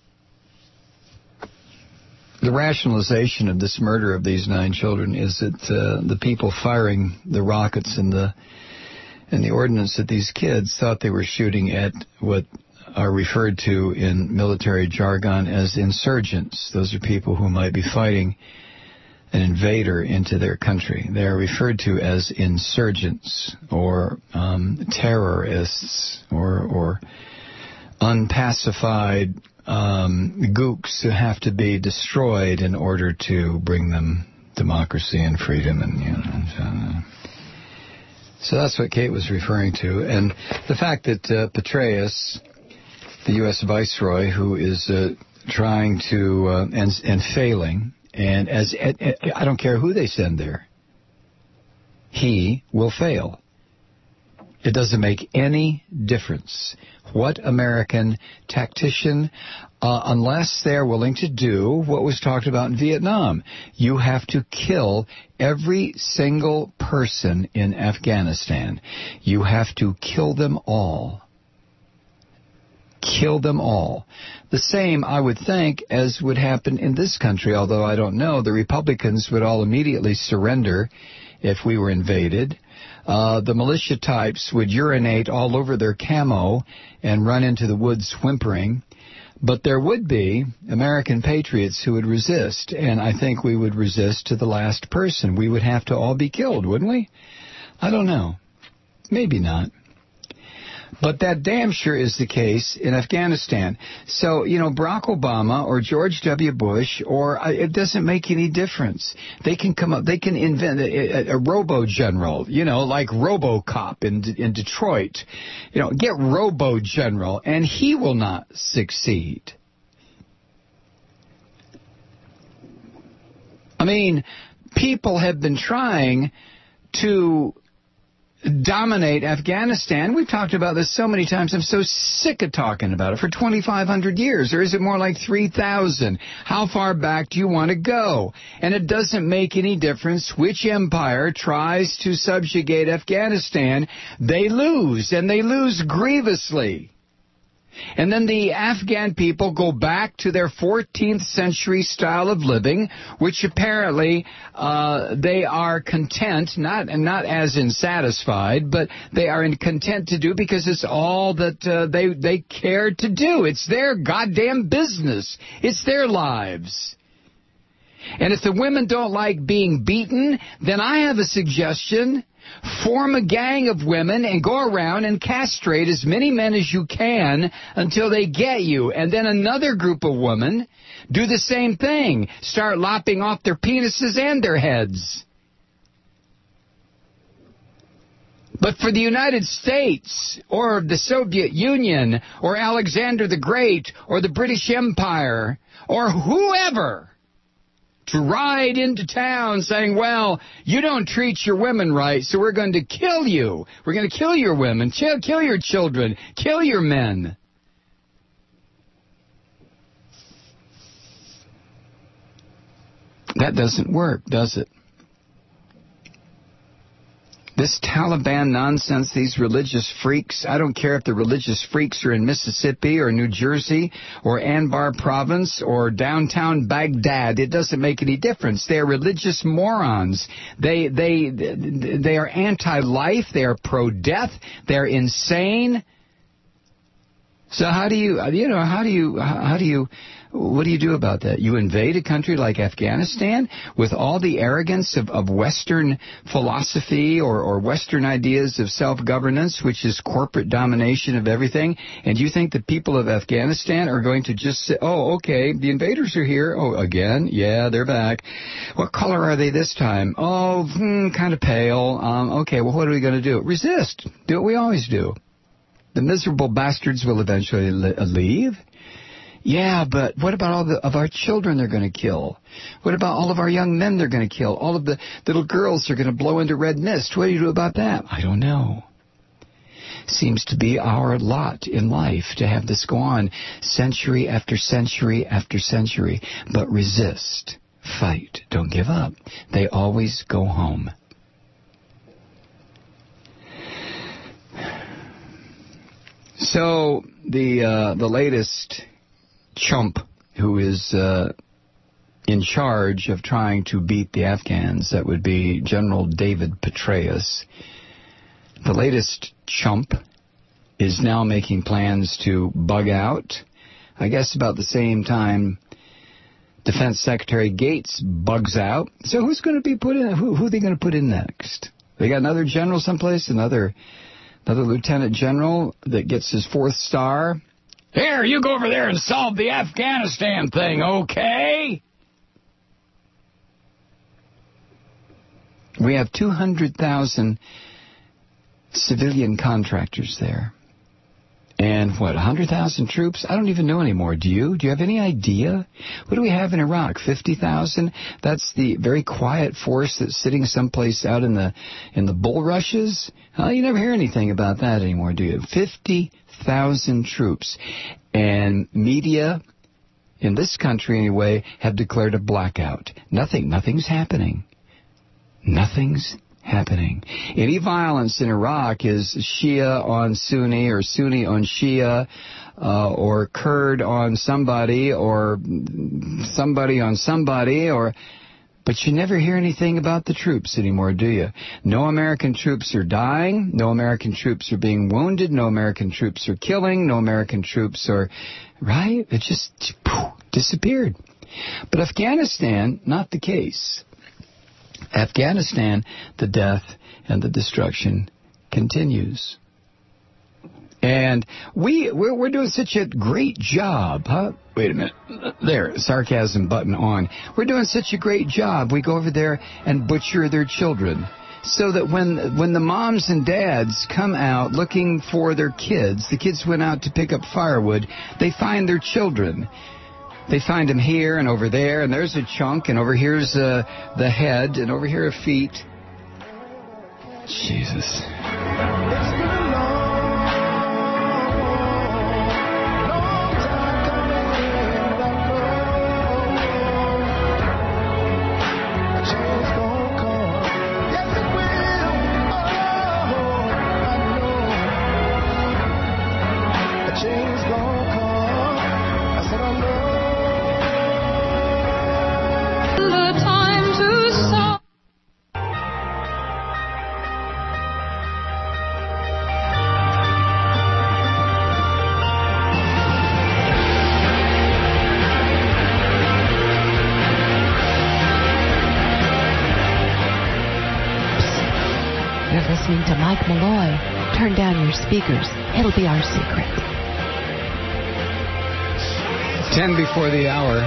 the rationalization of this murder of these nine children is that uh, the people firing the rockets and the and the ordnance that these kids thought they were shooting at what are referred to in military jargon as insurgents. Those are people who might be fighting an invader into their country. They are referred to as insurgents or um, terrorists or, or unpacified um, gooks who have to be destroyed in order to bring them democracy and freedom. And you know, uh, so that's what Kate was referring to. And the fact that uh, Petraeus, the U S Viceroy, who is uh, trying to uh, and and failing, and as I don't care who they send there, he will fail. It doesn't make any difference what American tactician, uh, unless they're willing to do what was talked about in Vietnam. You have to kill every single person in Afghanistan. You have to kill them all. Kill them all. The same, I would think, as would happen in this country, although I don't know. The Republicans would all immediately surrender if we were invaded. Uh, the militia types would urinate all over their camo and run into the woods whimpering. But there would be American patriots who would resist, and I think we would resist to the last person. We would have to all be killed, wouldn't we? I don't know. Maybe not. But that damn sure is the case in Afghanistan. So, you know, Barack Obama or George W. Bush, or uh, it doesn't make any difference. They can come up, they can invent a, a, a robo-general, you know, like RoboCop in, in Detroit. You know, get robo-general, and he will not succeed. I mean, people have been trying to dominate Afghanistan. We've talked about this so many times. I'm so sick of talking about it. For twenty-five hundred years, or is it more like three thousand? How far back do you want to go? And it doesn't make any difference which empire tries to subjugate Afghanistan. They lose, and they lose grievously. And then the Afghan people go back to their fourteenth century style of living, which apparently uh, they are content, not not as in satisfied, but they are in content to do because it's all that uh, they they care to do. It's their goddamn business. It's their lives. And if the women don't like being beaten, then I have a suggestion. Form a gang of women and go around and castrate as many men as you can until they get you. And then another group of women do the same thing. Start lopping off their penises and their heads. But for the United States or the Soviet Union or Alexander the Great or the British Empire or whoever to ride into town saying, well, you don't treat your women right, so we're going to kill you. We're going to kill your women, kill, kill your children, kill your men. That doesn't work, does it? This Taliban nonsense, these religious freaks, I don't care if the religious freaks are in Mississippi or New Jersey or Anbar province or downtown Baghdad. It doesn't make any difference. They are religious morons. They they they are anti-life. They are pro-death. They're insane. So how do you, you know, how do you, how do you, what do you do about that? You invade a country like Afghanistan with all the arrogance of, of Western philosophy or, or Western ideas of self-governance, which is corporate domination of everything, and you think the people of Afghanistan are going to just say, oh, okay, the invaders are here. Oh, again? Yeah, they're back. What color are they this time? Oh, hmm, kind of pale. Um, okay, well, what are we going to do? Resist. Do what we always do. The miserable bastards will eventually leave. Yeah, but what about all the, of our children they're going to kill? What about all of our young men they're going to kill? All of the little girls they're going to blow into red mist. What do you do about that? I don't know. seems to be our lot in life, to have this go on century after century after century. But resist, fight, don't give up. They always go home. So the uh, the latest chump who is uh, in charge of trying to beat the Afghans, that would be General David Petraeus. The latest chump is now making plans to bug out. I guess about the same time Defense Secretary Gates bugs out. So who's going to be put in? Who, who are they going to put in next? They got another general someplace, another another lieutenant general that gets his fourth star. Here, you go over there and solve the Afghanistan thing, okay? We have two hundred thousand civilian contractors there. And what, one hundred thousand troops? I don't even know anymore. Do you? Do you have any idea? What do we have in Iraq? fifty thousand? That's the very quiet force that's sitting someplace out in the in the bulrushes? Well, you never hear anything about that anymore, do you? fifty thousand troops. And media, in this country anyway, have declared a blackout. Nothing. Nothing's happening. Nothing's happening. Any violence in Iraq is Shia on Sunni or Sunni on Shia uh, or Kurd on somebody or somebody on somebody, or but you never hear anything about the troops anymore, do you? No American troops are dying. No American troops are being wounded. No American troops are killing. No American troops are, right? It just poof, disappeared. But Afghanistan, not the case. Afghanistan, the death and the destruction continues. And we, we're, we're doing such a great job, huh? Wait a minute. There, sarcasm button on. We're doing such a great job. We go over there and butcher their children. So that when when the moms and dads come out looking for their kids, the kids went out to pick up firewood, they find their children. They find them here and over there, and there's a chunk, and over here's uh, the head, and over here are feet. Jesus. To Mike Malloy. Turn down your speakers. It'll be our secret. Ten before the hour.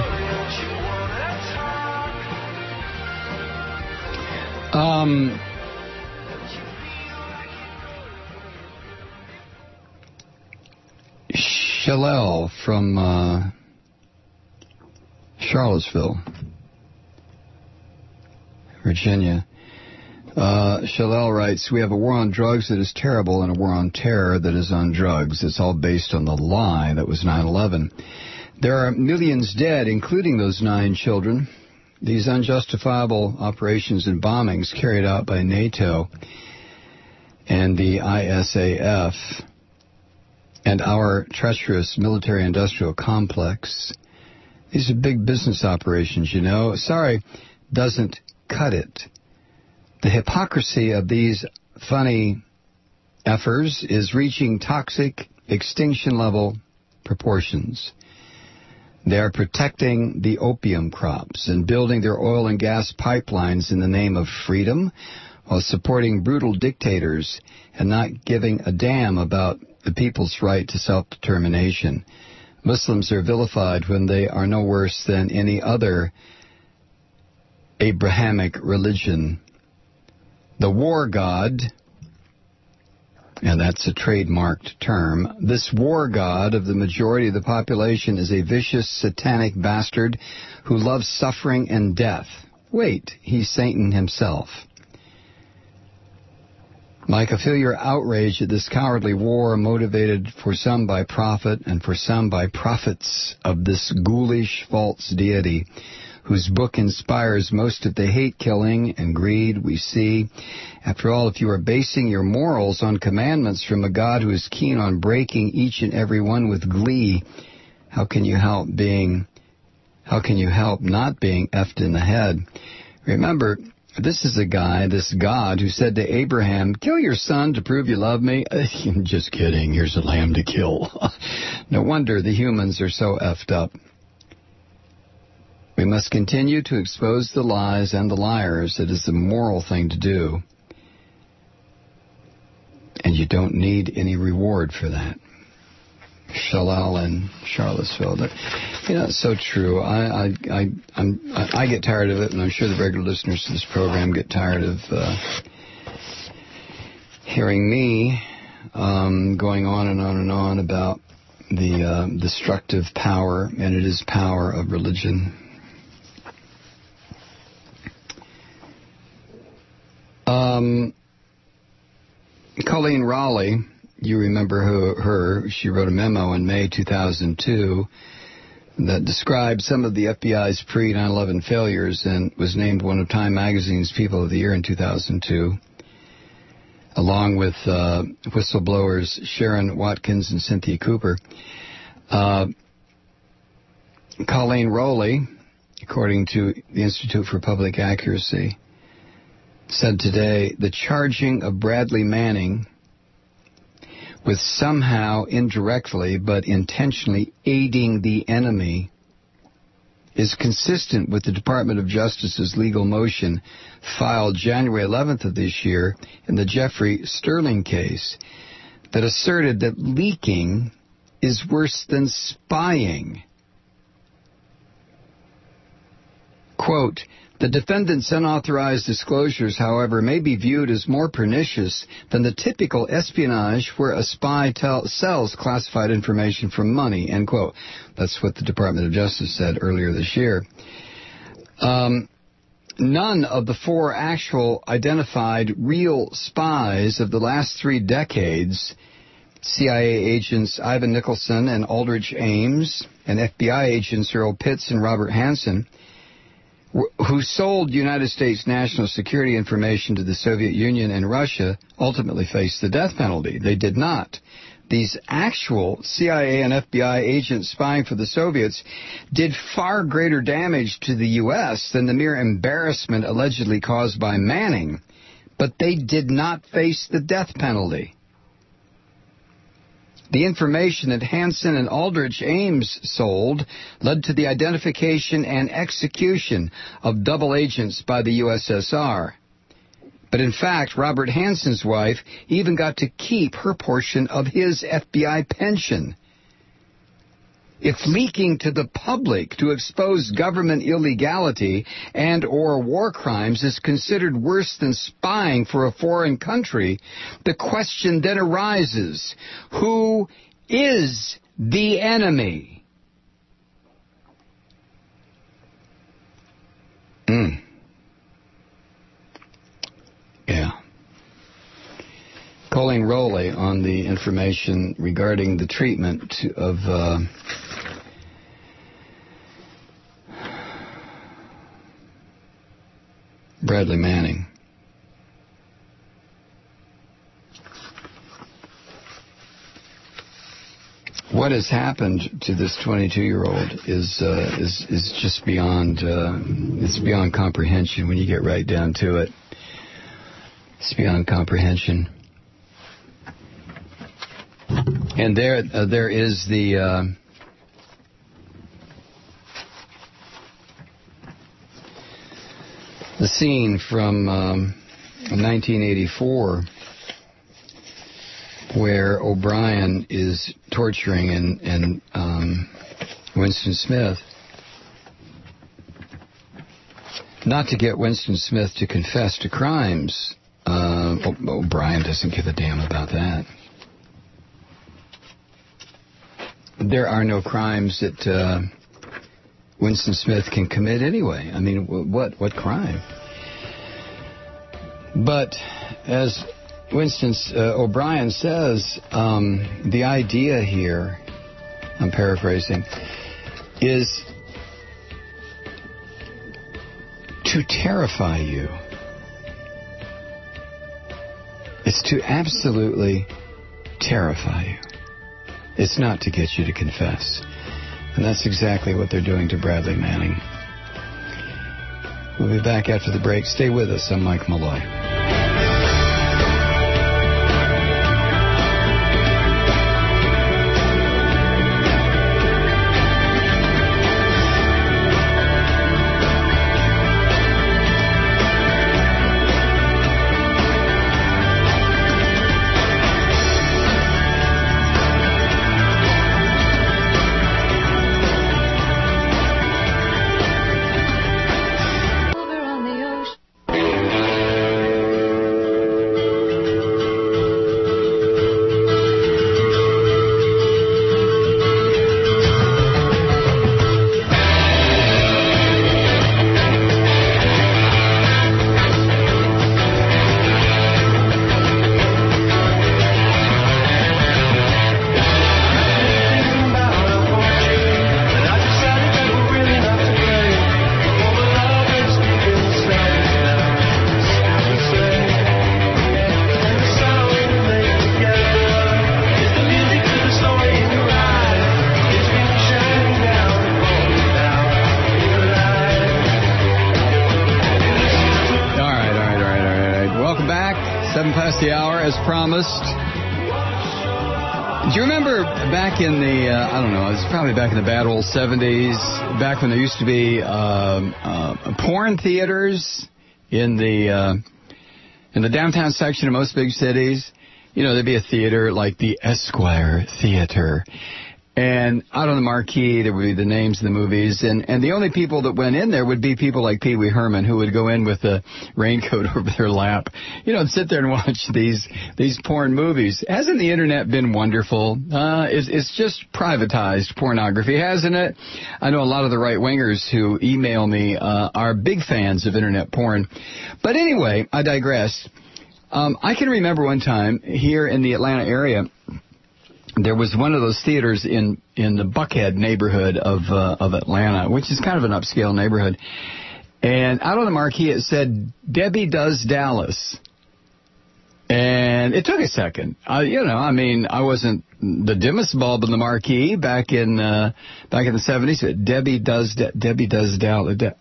Um, Shalel from uh, Charlottesville, Virginia. Uh, Shalel writes, we have a war on drugs that is terrible and a war on terror that is on drugs. It's all based on the lie that was nine eleven. There are millions dead, including those nine children. These unjustifiable operations and bombings carried out by NATO and the I S A F and our treacherous military-industrial complex, these are big business operations, you know. Sorry, doesn't cut it. The hypocrisy of these funny effers is reaching toxic extinction-level proportions. They are protecting the opium crops and building their oil and gas pipelines in the name of freedom while supporting brutal dictators and not giving a damn about the people's right to self-determination. Muslims are vilified when they are no worse than any other Abrahamic religion. The war god, and that's a trademarked term, this war god of the majority of the population is a vicious satanic bastard who loves suffering and death. Wait, he's Satan himself. Micah, feel your outrage at this cowardly war, motivated for some by profit and for some by prophets of this ghoulish false deity, whose book inspires most of the hate, killing, and greed we see. After all, if you are basing your morals on commandments from a God who is keen on breaking each and every one with glee, how can you help being, how can you help not being effed in the head? Remember, this is a guy, this God, who said to Abraham, kill your son to prove you love me. Just kidding, here's a lamb to kill. No wonder the humans are so effed up. We must continue to expose the lies and the liars. It is the moral thing to do. And you don't need any reward for that. Shalal in Charlottesville. That, you know, it's so true. I, I, I, I'm, I get tired of it, and I'm sure the regular listeners to this program get tired of uh, hearing me um, going on and on and on about the uh, destructive power, and it is power of religion. Um, Colleen Raleigh, you remember her, her, she wrote a memo in May two thousand two that described some of the F B I's pre nine eleven failures and was named one of Time Magazine's People of the Year in two thousand two, along with uh, whistleblowers Sharon Watkins and Cynthia Cooper. Uh, Colleen Rowley, according to the Institute for Public Accuracy, said today, the charging of Bradley Manning with somehow indirectly but intentionally aiding the enemy is consistent with the Department of Justice's legal motion filed January eleventh of this year in the Jeffrey Sterling case that asserted that leaking is worse than spying. Quote, the defendant's unauthorized disclosures, however, may be viewed as more pernicious than the typical espionage where a spy tell, sells classified information for money, end quote. That's what the Department of Justice said earlier this year. Um, none of the four actual identified real spies of the last three decades, C I A agents Ivan Nicholson and Aldrich Ames, and F B I agents Earl Pitts and Robert Hansen, who sold United States national security information to the Soviet Union and Russia, ultimately faced the death penalty. They did not. These actual C I A and F B I agents spying for the Soviets did far greater damage to the U S than the mere embarrassment allegedly caused by Manning, but they did not face the death penalty. The information that Hansen and Aldrich Ames sold led to the identification and execution of double agents by the U S S R. But in fact, Robert Hansen's wife even got to keep her portion of his F B I pension. If leaking to the public to expose government illegality and or war crimes is considered worse than spying for a foreign country, the question then arises, who is the enemy? Mm. Yeah. Colleen Rowley on the information regarding the treatment of uh, Bradley Manning. What has happened to this twenty-two-year-old is uh, is is just beyond uh, it's beyond comprehension when you get right down to it. It's beyond comprehension. And there uh, there is the uh, the scene from um, nineteen eighty-four where O'Brien is torturing and, and um, Winston Smith, not to get Winston Smith to confess to crimes. Uh, O'Brien doesn't give a damn about that. There are no crimes that uh, Winston Smith can commit anyway. I mean, what what crime? But as Winston uh, O'Brien says um, the idea here, I'm paraphrasing, is to terrify you. It's to absolutely terrify you. It's not to get you to confess. And that's exactly what they're doing to Bradley Manning. We'll be back after the break. Stay with us. I'm Mike Malloy. Promised. Do you remember back in the, uh, I don't know, it was probably back in the bad old seventies, back when there used to be um, uh, porn theaters in the uh, in the downtown section of most big cities? You know, there'd be a theater like the Esquire Theater. And out on the marquee, there would be the names of the movies. And, and the only people that went in there would be people like Pee Wee Herman, who would go in with a raincoat over their lap, you know, and sit there and watch these these porn movies. Hasn't the Internet been wonderful? Uh, it's, it's just privatized pornography, hasn't it? I know a lot of the right-wingers who email me uh, are big fans of Internet porn. But anyway, I digress. Um, I can remember one time here in the Atlanta area, there was one of those theaters in, in the Buckhead neighborhood of uh, of Atlanta, which is kind of an upscale neighborhood. And out on the marquee it said, Debbie Does Dallas. And it took a second. Uh, you know, I mean, I wasn't the dimmest bulb in the marquee back in uh, back in the seventies. Debbie Does De- Debbie Does Dallas. De-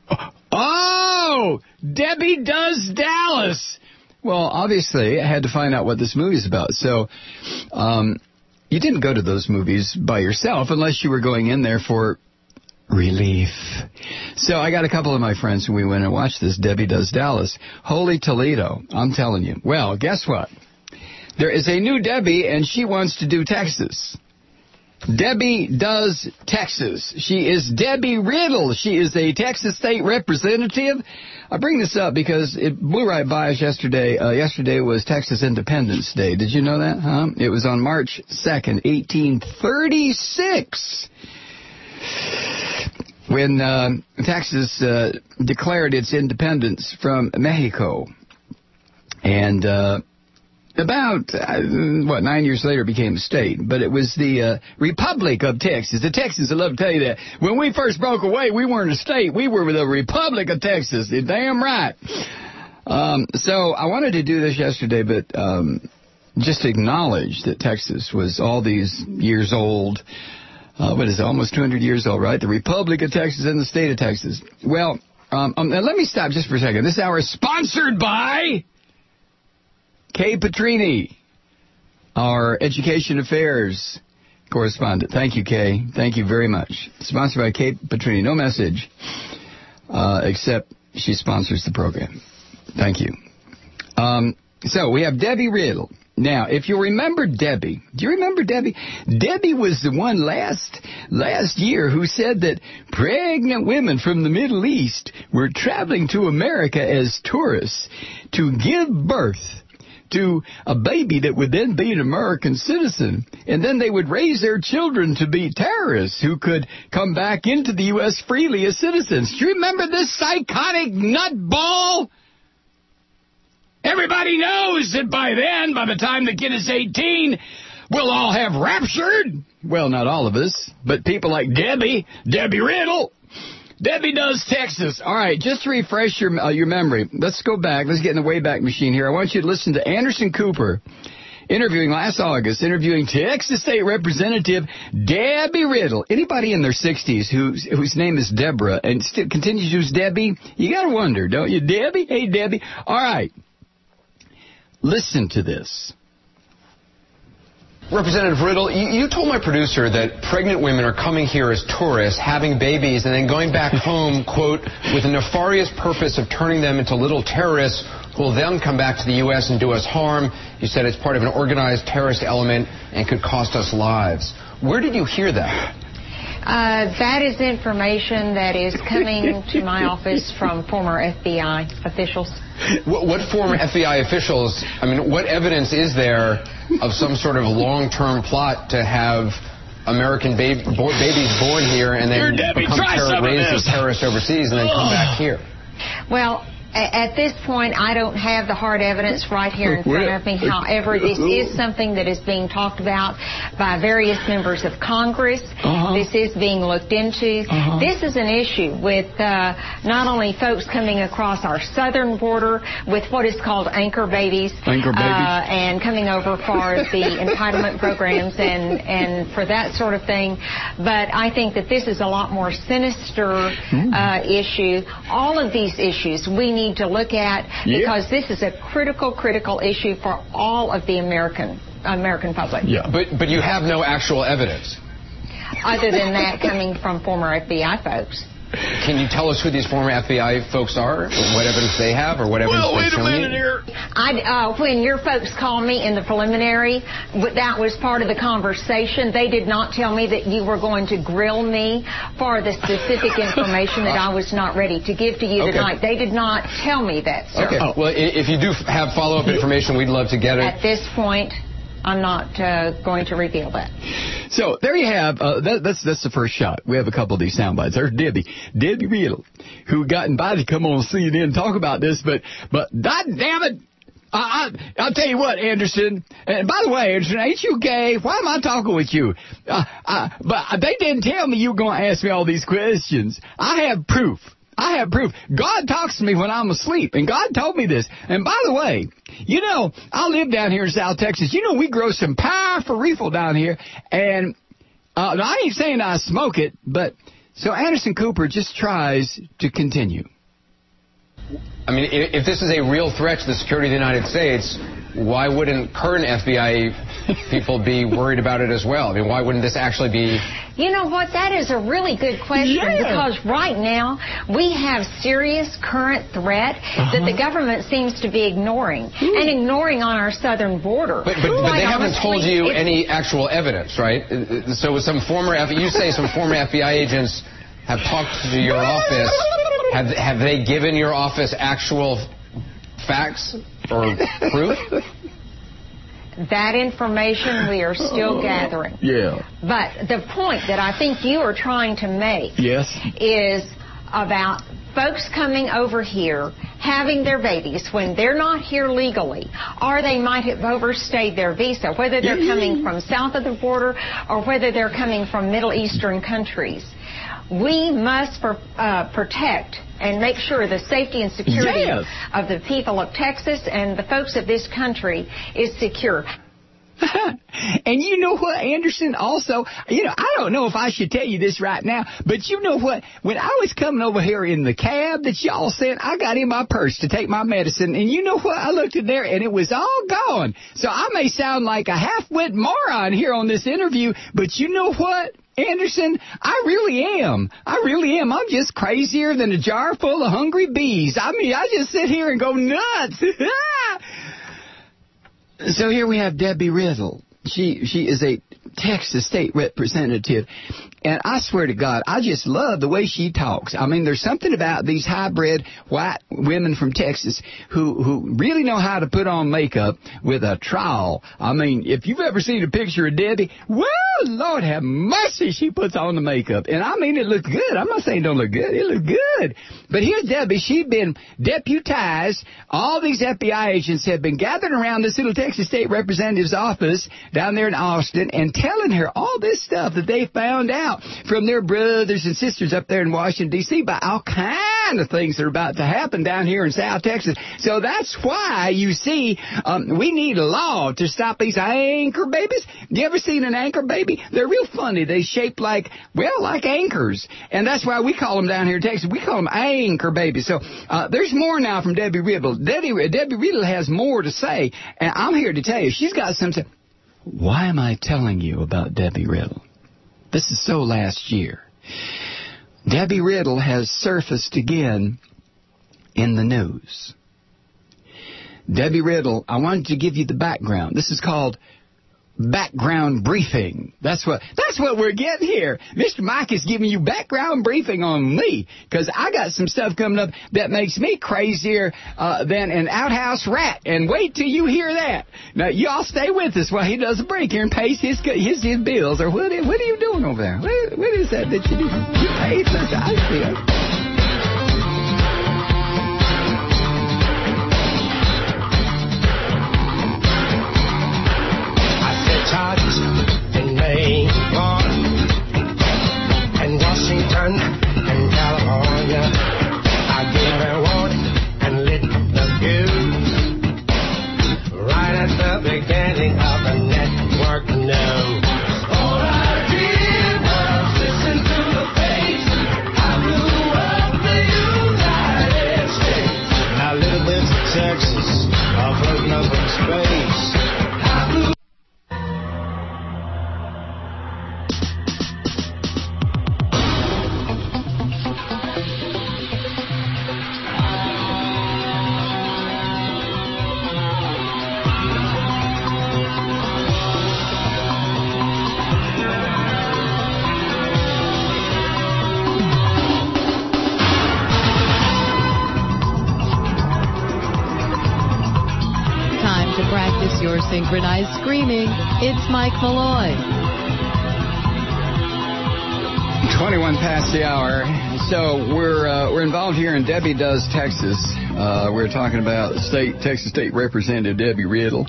oh, Debbie Does Dallas. Well, obviously, I had to find out what this movie is about. So, um, you didn't go to those movies by yourself unless you were going in there for relief. So I got a couple of my friends who we went and watched this, Debbie Does Dallas. Holy Toledo, I'm telling you. Well, guess what? There is a new Debbie, and she wants to do Texas. Debbie Does Texas. She is Debbie Riddle. She is a Texas state representative. I bring this up because it blew right by us yesterday. Uh, yesterday was Texas Independence Day. Did you know that? Huh? It was on March second, eighteen thirty-six, when uh, Texas uh, declared its independence from Mexico. And uh, about, uh, what, nine years later became a state. But it was the uh, Republic of Texas. The Texans, I love to tell you that. When we first broke away, we weren't a state. We were the Republic of Texas. You're damn right. Um, so I wanted to do this yesterday, but um, just acknowledge that Texas was all these years old. Uh, what is it, almost two hundred years old, right? The Republic of Texas and the state of Texas. Well, um, um, now let me stop just for a second. This hour is sponsored by Kay Petrini, our Education Affairs correspondent. Thank you, Kay. Thank you very much. Sponsored by Kay Petrini. No message, uh, except she sponsors the program. Thank you. Um, so we have Debbie Riddle. Now, if you remember Debbie, do you remember Debbie? Debbie was the one last last year who said that pregnant women from the Middle East were traveling to America as tourists to give birth to a baby that would then be an American citizen. And then they would raise their children to be terrorists who could come back into the U S freely as citizens. Do you remember this psychotic nutball? Everybody knows that by then, by the time the kid is eighteen, we'll all have raptured. Well, not all of us, but people like Debbie, Debbie Riddle. Debbie Does Texas. All right, just to refresh your uh, your memory, let's go back. Let's get in the Wayback Machine here. I want you to listen to Anderson Cooper interviewing last August, interviewing Texas State Representative Debbie Riddle. Anybody in their sixties whose whose name is Deborah and still continues to use Debbie, you got to wonder, don't you? Debbie? Hey, Debbie. All right. Listen to this. Representative Riddle, you, you told my producer that pregnant women are coming here as tourists, having babies, and then going back home, quote, with a nefarious purpose of turning them into little terrorists who will then come back to the U S and do us harm. You said it's part of an organized terrorist element and could cost us lives. Where did you hear that? Uh, that is information that is coming to my office from former F B I officials. What, what former F B I officials, I mean, what evidence is there of some sort of long-term plot to have American baby, bo babies born here and then become terror, raised as terrorists overseas and then come back here? Well, at this point, I don't have the hard evidence right here in front of me. However, this is something that is being talked about by various members of Congress. Uh-huh. This is being looked into. Uh-huh. This is an issue with uh, not only folks coming across our southern border with what is called anchor babies, anchor babies. Uh, and coming over for the entitlement programs and, and for that sort of thing. But I think that this is a lot more sinister uh, issue. All of these issues we need to look at because yeah. this is a critical, critical issue for all of the American American public. Yeah. But but you have no actual evidence. Other than that coming from former F B I folks. Can you tell us who these former F B I folks are? What evidence they have or what evidence well, they've shown you? Well, wait a minute here. I, uh, when your folks called me in the preliminary, that was part of the conversation. They did not tell me that you were going to grill me for the specific information that I was not ready to give to you okay. tonight. They did not tell me that, sir. Okay. Oh. Well, if you do have follow-up information, we'd love to get it. At this point, I'm not uh, going to reveal that. So there you have. Uh, that, that's that's the first shot. We have a couple of these sound bites. There's Debbie, Debbie Riddle, who got invited to come on C N N and talk about this. But but God damn it, I, I, I'll tell you what, Anderson. And by the way, Anderson, ain't you gay? Why am I talking with you? Uh, uh, but they didn't tell me you were going to ask me all these questions. I have proof. I have proof. God talks to me when I'm asleep, and God told me this. And by the way, you know, I live down here in South Texas. You know, we grow some powerful reefer down here, and uh, I ain't saying I smoke it, but so Anderson Cooper just tries to continue. I mean, if this is a real threat to the security of the United States, why wouldn't current F B I people be worried about it as well? I mean, why wouldn't this actually be... You know what? That is a really good question yeah. because right now we have serious current threat uh-huh. that the government seems to be ignoring Ooh. and ignoring on our southern border. But, but, but they haven't honestly, told you any actual evidence, right? So some former, you say some former F B I agents have talked to your office. Have, have they given your office actual facts or proof? That information we are still gathering. Yeah. But the point that I think you are trying to make yes. is about folks coming over here, having their babies when they're not here legally, or they might have overstayed their visa, whether they're coming from south of the border or whether they're coming from Middle Eastern countries. We must for, uh, protect and make sure the safety and security yes. of the people of Texas and the folks of this country is secure. And you know what, Anderson, also, you know, I don't know if I should tell you this right now, but you know what, when I was coming over here in the cab that y'all sent, I got in my purse to take my medicine, and you know what, I looked in there, and it was all gone. So I may sound like a half-wit moron here on this interview, but you know what, Anderson, I really am. I really am. I'm just crazier than a jar full of hungry bees. I mean, I just sit here and go nuts. So here we have Debbie Riddle. She she is a Texas state representative. And I swear to God, I just love the way she talks. I mean, there's something about these hybrid white women from Texas who, who really know how to put on makeup with a trowel. I mean, if you've ever seen a picture of Debbie, well, Lord have mercy, she puts on the makeup. And I mean, it looks good. I'm not saying it don't look good. It looks good. good. But here's Debbie. She'd been deputized. All these F B I agents have been gathered around this little Texas State Representative's office down there in Austin and telling her all this stuff that they found out from their brothers and sisters up there in Washington, D C about all kind of things that are about to happen down here in South Texas. So that's why, you see, um, we need a law to stop these anchor babies. You ever seen an anchor baby? They're real funny. They shape like, well, like anchors. And that's why we call them down here in Texas. We call them anchor babies. So uh, there's more now from Debbie Riddle. Debbie, Debbie Riddle has more to say. And I'm here to tell you, she's got some... T- why am I telling you about Debbie Riddle? This is so last year. Debbie Riddle has surfaced again in the news. Debbie Riddle, I wanted to give you the background. This is called background briefing. That's what that's what we're getting here. Mister Mike is giving you background briefing on me, because I got some stuff coming up that makes me crazier uh, than an outhouse rat. And wait till you hear that. Now, y'all stay with us while he does a break here and pays his his, his bills. Or what, what are you doing over there? What, what is that that you do? You pay for that? I feel. Charges in Maine, and Washington, and California. I gave a warning and lit the fuse right at the beginning of the network news. All I did was listen to the bass. I blew up the United States. Now little bits of Texas are floating up in space. I blew your synchronized screaming. It's Mike Malloy. twenty-one past the hour. So we're uh, we're involved here in Debbie Does Texas. Uh, we're talking about state Texas State Representative Debbie Riddle,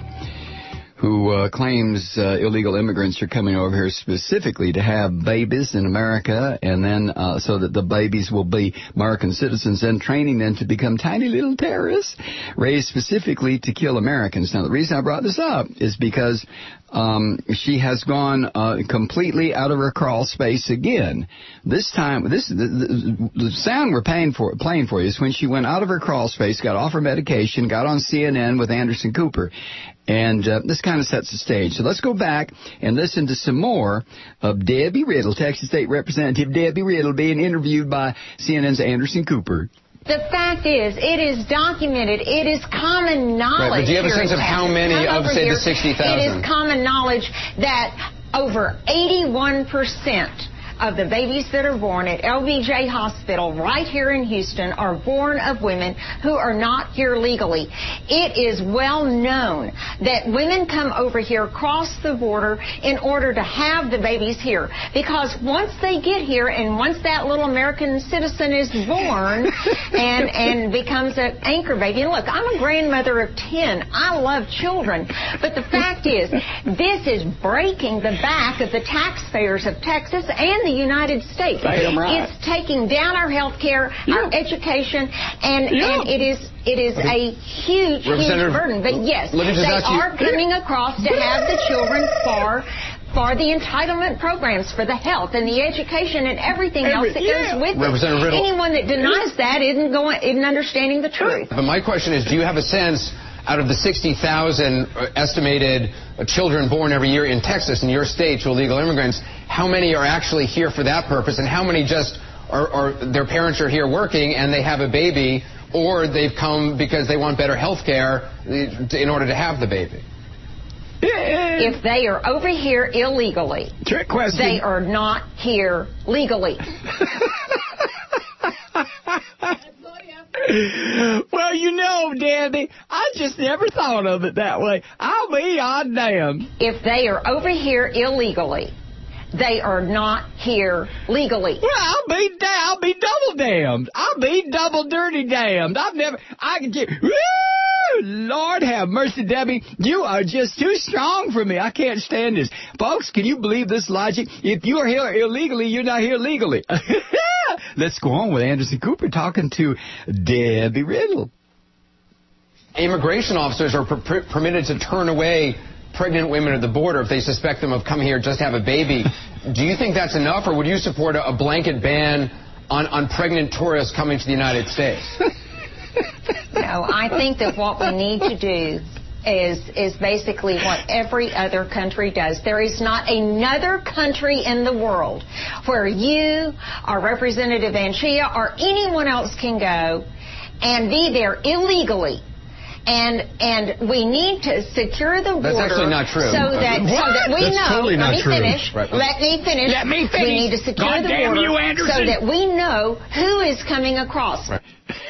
who uh, claims uh, illegal immigrants are coming over here specifically to have babies in America, and then uh, so that the babies will be American citizens, and training them to become tiny little terrorists raised specifically to kill Americans. Now, the reason I brought this up is because um, she has gone uh, completely out of her crawl space again. This time, this the, the, the sound we're paying for, playing for you is when she went out of her crawl space, got off her medication, got on C N N with Anderson Cooper. And uh, this kind of sets the stage. So let's go back and listen to some more of Debbie Riddle, Texas State Representative Debbie Riddle, being interviewed by C N N's Anderson Cooper. The fact is, it is documented. It is common knowledge. Right, but do you have a here sense in of how many Come of, say, here. the sixty thousand? It is common knowledge that over eighty-one percent of the babies that are born at L B J Hospital right here in Houston are born of women who are not here legally. It is well known that women come over here, cross the border in order to have the babies here, because once they get here and once that little American citizen is born and and becomes an anchor baby, and look, I'm a grandmother of ten. I love children, but the fact is, this is breaking the back of the taxpayers of Texas and the United States. Right. It's taking down our health care, yeah. our education, and, yeah. and it is it is a huge, huge burden. But yes, they are coming across to have the children for for the entitlement programs, for the health and the education and everything Every, else that yeah. goes with it. Riddle. Anyone that denies that isn't going, isn't understanding the truth. But my question is, do you have a sense, out of the sixty thousand estimated children born every year in Texas, in your state, to illegal immigrants, how many are actually here for that purpose, and how many just are, are their parents are here working and they have a baby, or they've come because they want better health care in order to have the baby? If they are over here illegally, trick question. They are not here legally. Well, you know, Debbie, I just never thought of it that way. I'll be odd damn. If they are over here illegally, They are not here legally. Well, I'll be da- I'll be double damned. I'll be double dirty damned. I've never, I can get, woo, Lord have mercy, Debbie. You are just too strong for me. I can't stand this. Folks, can you believe this logic? If you are here illegally, you're not here legally. Let's go on with Anderson Cooper talking to Debbie Riddle. Immigration officers are per- permitted to turn away pregnant women at the border if they suspect them of coming here just to have a baby. Do you think that's enough, or would you support a, a blanket ban on, on pregnant tourists coming to the United States? No, I think that what we need to do is is basically what every other country does. There is not another country in the world where you or Representative Anchia or anyone else can go and be there illegally. And and we need to secure the border. That's actually not true. So that, so that we That's know. totally let not me true. finish. Right. Let me finish. Let me finish. We need to secure God the damn border you, Anderson. so that we know who is coming across. Right.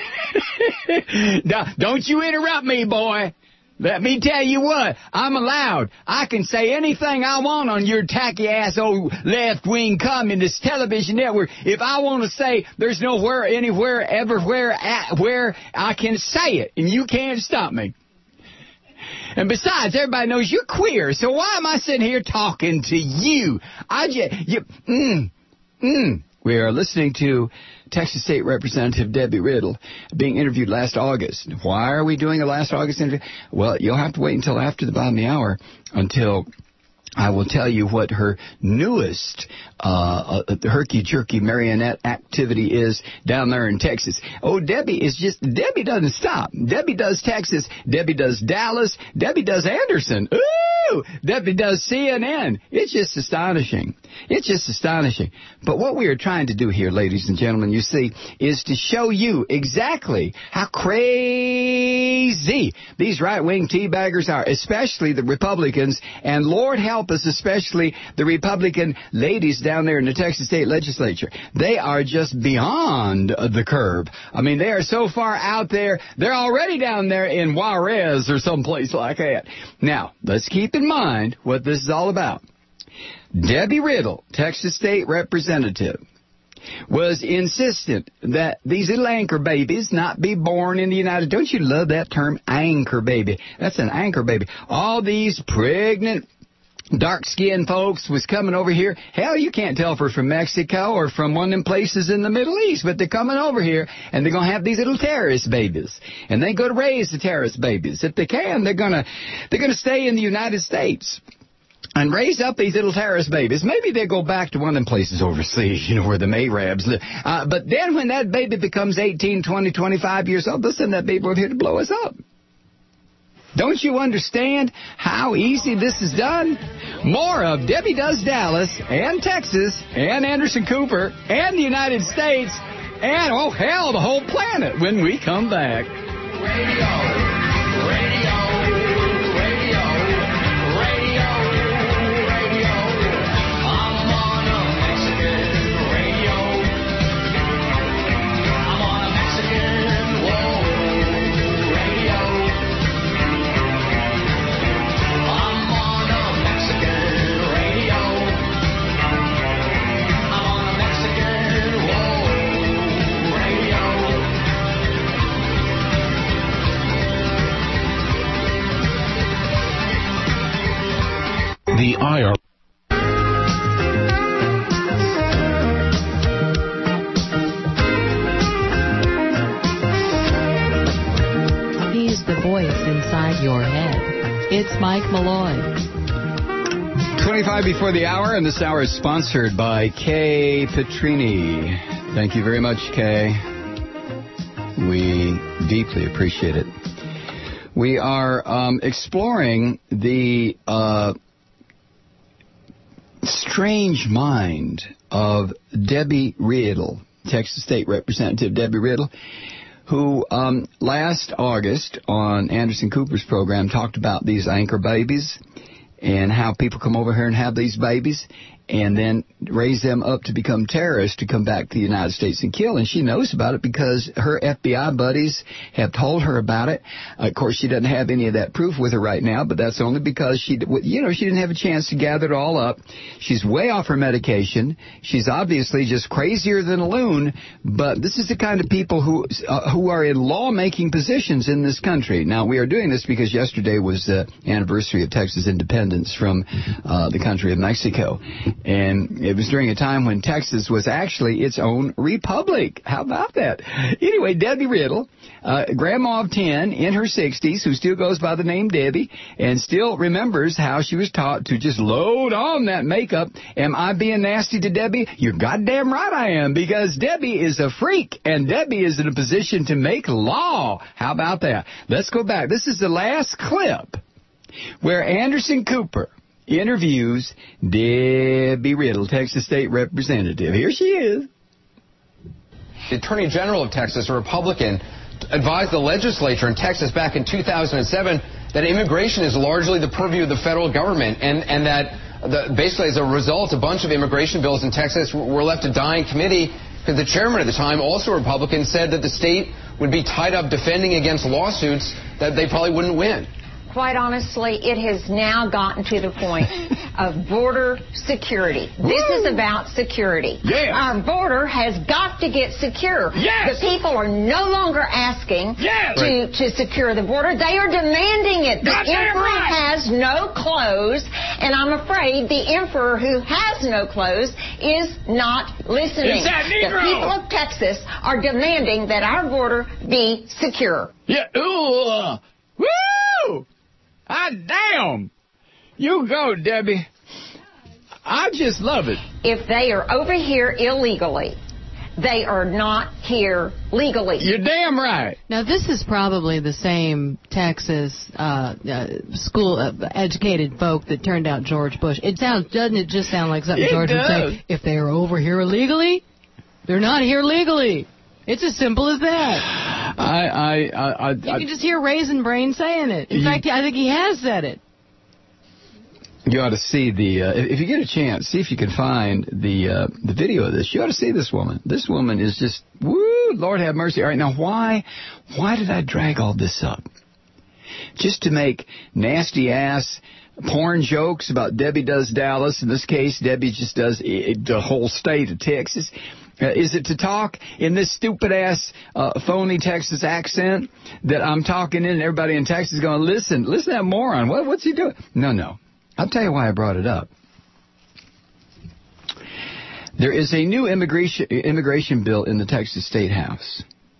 Now, don't you interrupt me, boy. Let me tell you what, I'm allowed. I can say anything I want on your tacky-ass old left-wing communist television network. If I want to say there's nowhere, anywhere, everywhere, at, where I can say it, and you can't stop me. And besides, everybody knows you're queer, so why am I sitting here talking to you? I just, you, mm, mm. We are listening to Texas State Representative Debbie Riddle being interviewed last August. Why are we doing a last August interview? Well, you'll have to wait until after the bottom of the hour until I will tell you what her newest uh, uh, herky-jerky marionette activity is down there in Texas. Oh, Debbie is just, Debbie doesn't stop. Debbie does Texas. Debbie does Dallas. Debbie does Anderson. Ooh! Debbie does C N N. It's just astonishing. It's just astonishing. But what we are trying to do here, ladies and gentlemen, you see, is to show you exactly how crazy these right-wing teabaggers are, especially the Republicans, and Lord help us, especially the Republican ladies down there in the Texas State Legislature. They are just beyond the curve. I mean, they are so far out there, they're already down there in Juarez or someplace like that. Now, let's keep in mind what this is all about. Debbie Riddle, Texas State Representative, was insistent that these little anchor babies not be born in the United States. Don't you love that term, anchor baby? That's an anchor baby. All these pregnant, dark-skinned folks was coming over here. Hell, you can't tell if they're from Mexico or from one of them places in the Middle East, but they're coming over here, and they're going to have these little terrorist babies. And they're going to raise the terrorist babies. If they can, they're going to they're going to stay in the United States and raise up these little terrorist babies. Maybe they go back to one of them places overseas, you know, where the Arabs live. Uh, but then when that baby becomes eighteen, twenty, twenty-five years old, they'll send that baby over here to blow us up. Don't you understand how easy this is done? More of Debbie Does Dallas and Texas and Anderson Cooper and the United States and, oh, hell, the whole planet when we come back. Radio, radio, radio, radio, radio. I'm on a Mexican radio. I'm on a Mexican, whoa, radio. I'm on a Mexican radio. I'm on a Mexican, whoa, radio. The I R. He's the voice inside your head. It's Mike Malloy. twenty-five before the hour, and this hour is sponsored by Kay Petrini. Thank you very much, Kay. We deeply appreciate it. We are um, exploring the uh, strange mind of Debbie Riddle, Texas State Representative Debbie Riddle, who um, last August on Anderson Cooper's program talked about these anchor babies and how people come over here and have these babies. and then raise them up to become terrorists to come back to the United States and kill. And she knows about it because her F B I buddies have told her about it. Uh, of course, she doesn't have any of that proof with her right now, but that's only because she, you know, she didn't have a chance to gather it all up. She's way off her medication. She's obviously just crazier than a loon, but this is the kind of people who uh, who are in lawmaking positions in this country. Now, we are doing this because yesterday was the anniversary of Texas independence from uh, the country of Mexico. And it was during a time when Texas was actually its own republic. How about that? Anyway, Debbie Riddle, uh, grandma of ten in her sixties, who still goes by the name Debbie and still remembers how she was taught to just load on that makeup. Am I being nasty to Debbie? You're goddamn right I am, because Debbie is a freak, and Debbie is in a position to make law. How about that? Let's go back. This is the last clip where Anderson Cooper interviews Debbie Riddle, Texas State Representative. Here she is. The Attorney General of Texas, a Republican, advised the legislature in Texas back in two thousand seven that immigration is largely the purview of the federal government, and, and that the, basically as a result, a bunch of immigration bills in Texas were left to die in committee because the chairman at the time, also a Republican, said that the state would be tied up defending against lawsuits that they probably wouldn't win. Quite honestly, it has now gotten to the point of border security. This is about security. Yes. Our border has got to get secure. Yes. The people are no longer asking yes. to, to secure the border. They are demanding it. The Goddamn emperor right. has no clothes, and I'm afraid the emperor who has no clothes is not listening. It's that Negro. The people of Texas are demanding that our border be secure. Yeah. Ooh. Uh, woo! Ah, damn. You go, Debbie. I just love it. If they are over here illegally, they are not here legally. You're damn right. Now, this is probably the same Texas uh, uh, school uh, educated folk that turned out George Bush. It sounds, doesn't it just sound like something It George does. would say? If they are over here illegally, they're not here legally. It's as simple as that. I, I, I, I, You can just hear Raisin Brain saying it. In You- fact, I think he has said it. You ought to see the, uh, if you get a chance, see if you can find the uh, the video of this. You ought to see this woman. This woman is just, woo, Lord have mercy. All right, now why, why did I drag all this up? Just to make nasty ass porn jokes about Debbie Does Dallas. In this case, Debbie just does it, the whole state of Texas. Uh, is it to talk in this stupid-ass, uh, phony Texas accent that I'm talking in, and everybody in Texas is going, listen, listen to that moron. What, what's he doing? No, no. I'll tell you why I brought it up. There is a new immigration immigration bill in the Texas State House.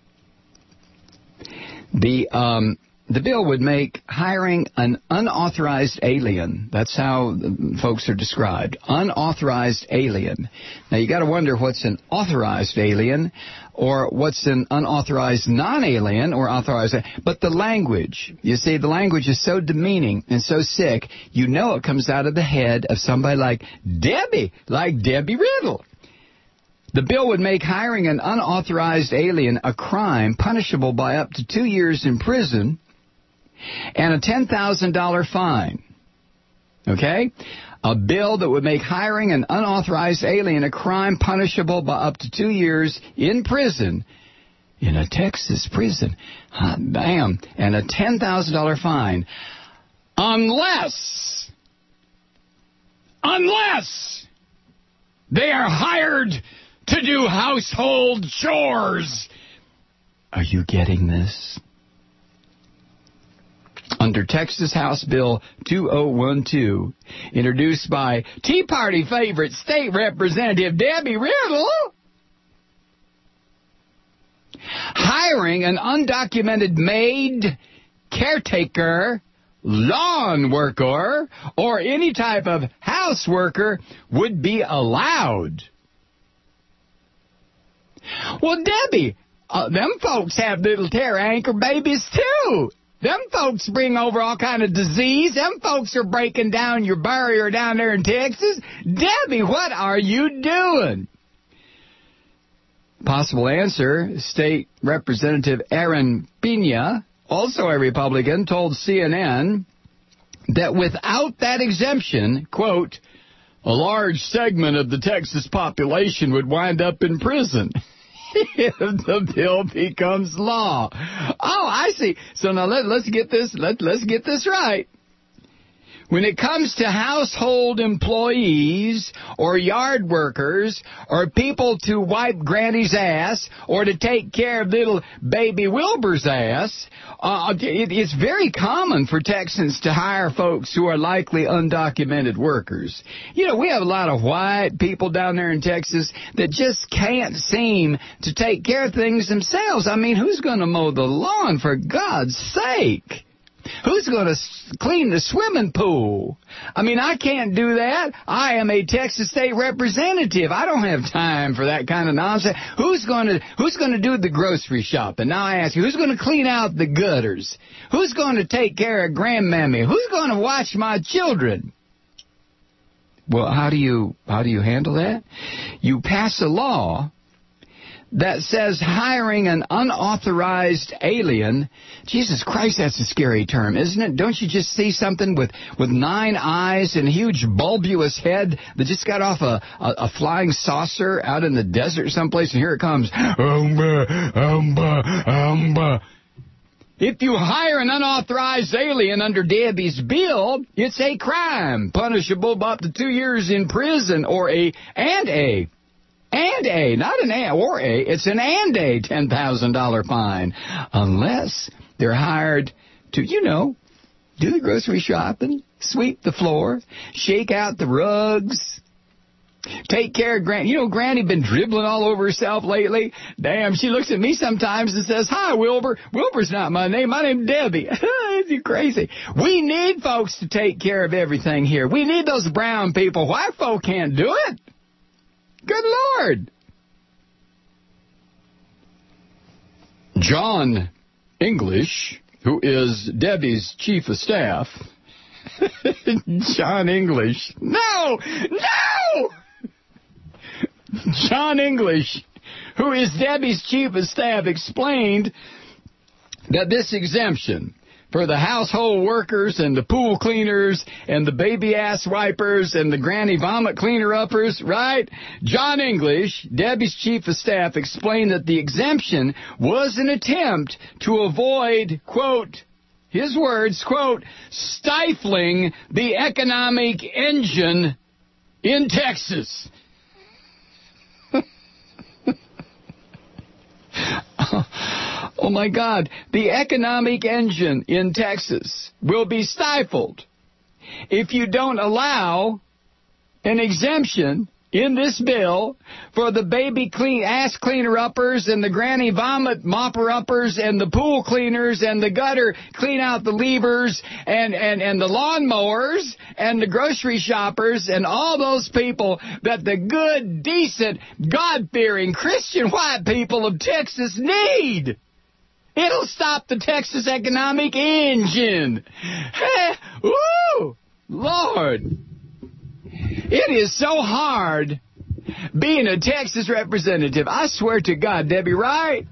The um, the bill would make hiring an unauthorized alien. That's how folks are described. Unauthorized alien. Now, you got to wonder what's an authorized alien or what's an unauthorized non-alien or authorized. But the language, you see, the language is so demeaning and so sick, you know it comes out of the head of somebody like Debbie, like Debbie Riddle. The bill would make hiring an unauthorized alien a crime punishable by up to two years in prison and a ten thousand dollars fine. Okay? A bill that would make hiring an unauthorized alien a crime punishable by up to two years in prison, in a Texas prison. Hot damn. And a ten thousand dollars fine. Unless, unless they are hired to do household chores. Are you getting this? Under Texas House Bill two oh one two, introduced by Tea Party favorite State Representative Debbie Riddle, hiring an undocumented maid, caretaker, lawn worker, or any type of house worker would be allowed. Well, Debbie, uh, them folks have little terror anchor babies, too. Them folks bring over all kind of disease. Them folks are breaking down your barrier down there in Texas. Debbie, what are you doing? Possible answer, State Representative Aaron Pena, also a Republican, told C N N that without that exemption, quote, a large segment of the Texas population would wind up in prison if the bill becomes law. Oh, I see. So now let, let's get this. Let, let's get this right. When it comes to household employees or yard workers or people to wipe Granny's ass or to take care of little baby Wilbur's ass, uh, it, it's very common for Texans to hire folks who are likely undocumented workers. You know, we have a lot of white people down there in Texas that just can't seem to take care of things themselves. I mean, who's going to mow the lawn, for God's sake? Who's going to clean the swimming pool? I mean, I can't do that. I am a Texas state representative. I don't have time for that kind of nonsense. Who's going to Who's going to do the grocery shopping? Now I ask you, who's going to clean out the gutters? Who's going to take care of grandmammy? Who's going to watch my children? Well, how do you how do you handle that? You pass a law that says hiring an unauthorized alien. Jesus Christ, that's a scary term, isn't it? Don't you just see something with, with nine eyes and a huge bulbous head that just got off a, a, a flying saucer out in the desert someplace, and here it comes. Umba, umba, umba. If you hire an unauthorized alien under Debbie's bill, it's a crime, punishable by up to two years in prison or a and a And a, not an a or a, it's an and a ten thousand dollars fine. Unless they're hired to, you know, do the grocery shopping, sweep the floor, shake out the rugs, take care of Granny. You know, Granny been dribbling all over herself lately. Damn, she looks at me sometimes and says, "Hi, Wilbur." Wilbur's not my name. My name's Debbie. Isn't you crazy? We need folks to take care of everything here. We need those brown people. White folk can't do it. Good Lord. John English, who is Debbie's chief of staff. John English. No! No! John English, who is Debbie's chief of staff, explained that this exemption for the household workers and the pool cleaners and the baby ass wipers and the granny vomit cleaner uppers, right? John English, Debbie's chief of staff, explained that the exemption was an attempt to avoid, quote, his words, quote, stifling the economic engine in Texas. Oh, my God. The economic engine in Texas will be stifled if you don't allow an exemption in this bill for the baby clean ass cleaner uppers and the granny vomit mopper uppers and the pool cleaners and the gutter clean out the levers and, and, and the lawn mowers and the grocery shoppers and all those people that the good, decent, God-fearing Christian white people of Texas need. It'll stop the Texas economic engine. Woo! Lord. It is so hard being a Texas representative. I swear to God, Debbie, right?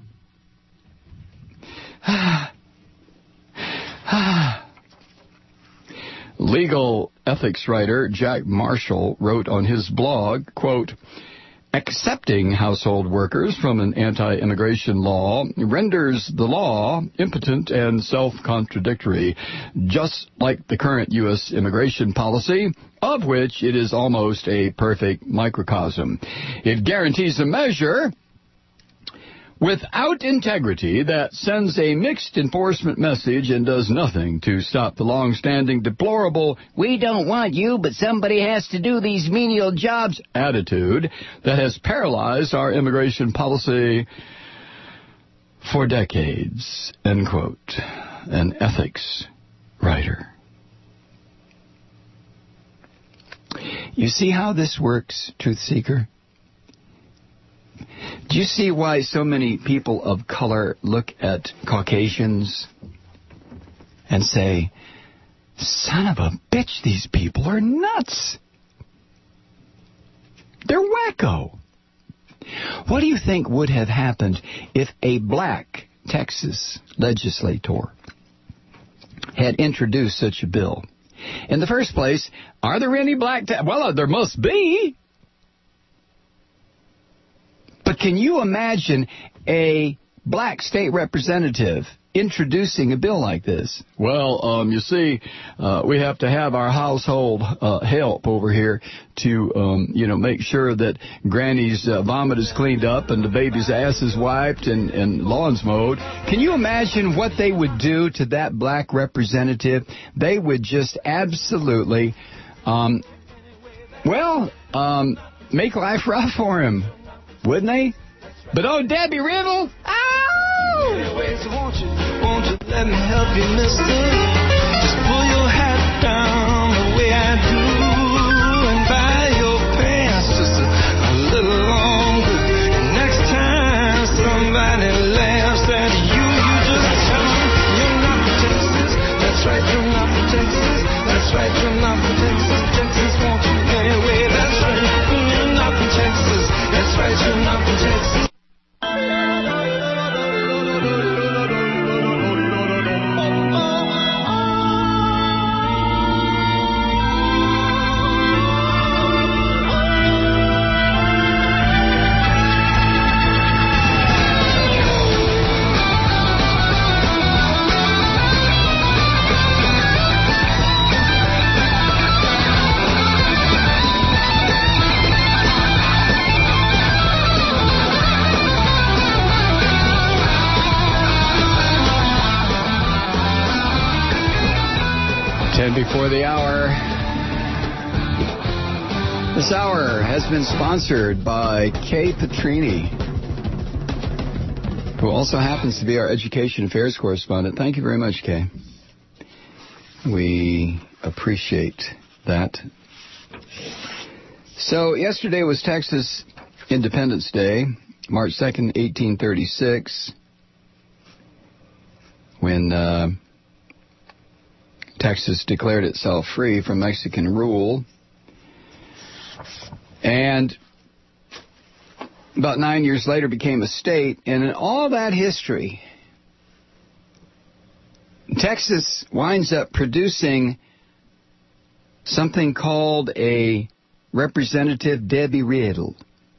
Legal ethics writer Jack Marshall wrote on his blog, quote, accepting household workers from an anti-immigration law renders the law impotent and self-contradictory, just like the current U S immigration policy, of which it is almost a perfect microcosm. It guarantees a measure without integrity that sends a mixed enforcement message and does nothing to stop the long-standing deplorable, we don't want you, but somebody has to do these menial jobs attitude that has paralyzed our immigration policy for decades, end quote. An ethics writer. You see how this works, Truth Seeker? Do you see why so many people of color look at Caucasians and say, son of a bitch, these people are nuts. They're wacko. What do you think would have happened if a black Texas legislator had introduced such a bill? In the first place, are there any black tax? Well, there must be. But can you imagine a black state representative introducing a bill like this? Well, um, you see, uh, we have to have our household uh, help over here to, um, you know, make sure that Granny's uh, vomit is cleaned up and the baby's ass is wiped and, and lawns mowed. Can you imagine what they would do to that black representative? They would just absolutely, um, well, um, make life rough for him, wouldn't they? But oh, Debbie Riddle, ow! Anyways, won't you, won't you let me help you, mister? Just pull your hat down the way I do and buy your pants just a, a little longer. And next time somebody laughs at you, you just tell them you're not from Texas. That's right, you're not from Texas. That's right, you're not from Texas. Texas wants you anyway. That's right, you're not from Texas. That's right, you're not from Texas. ten before the hour. This hour has been sponsored by Kay Petrini, who also happens to be our education affairs correspondent. Thank you very much, Kay. We appreciate that. So yesterday was Texas Independence Day, March second, eighteen thirty-six, when uh, Texas declared itself free from Mexican rule. And about nine years later became a state. And in all that history, Texas winds up producing something called a Representative Debbie Riddle.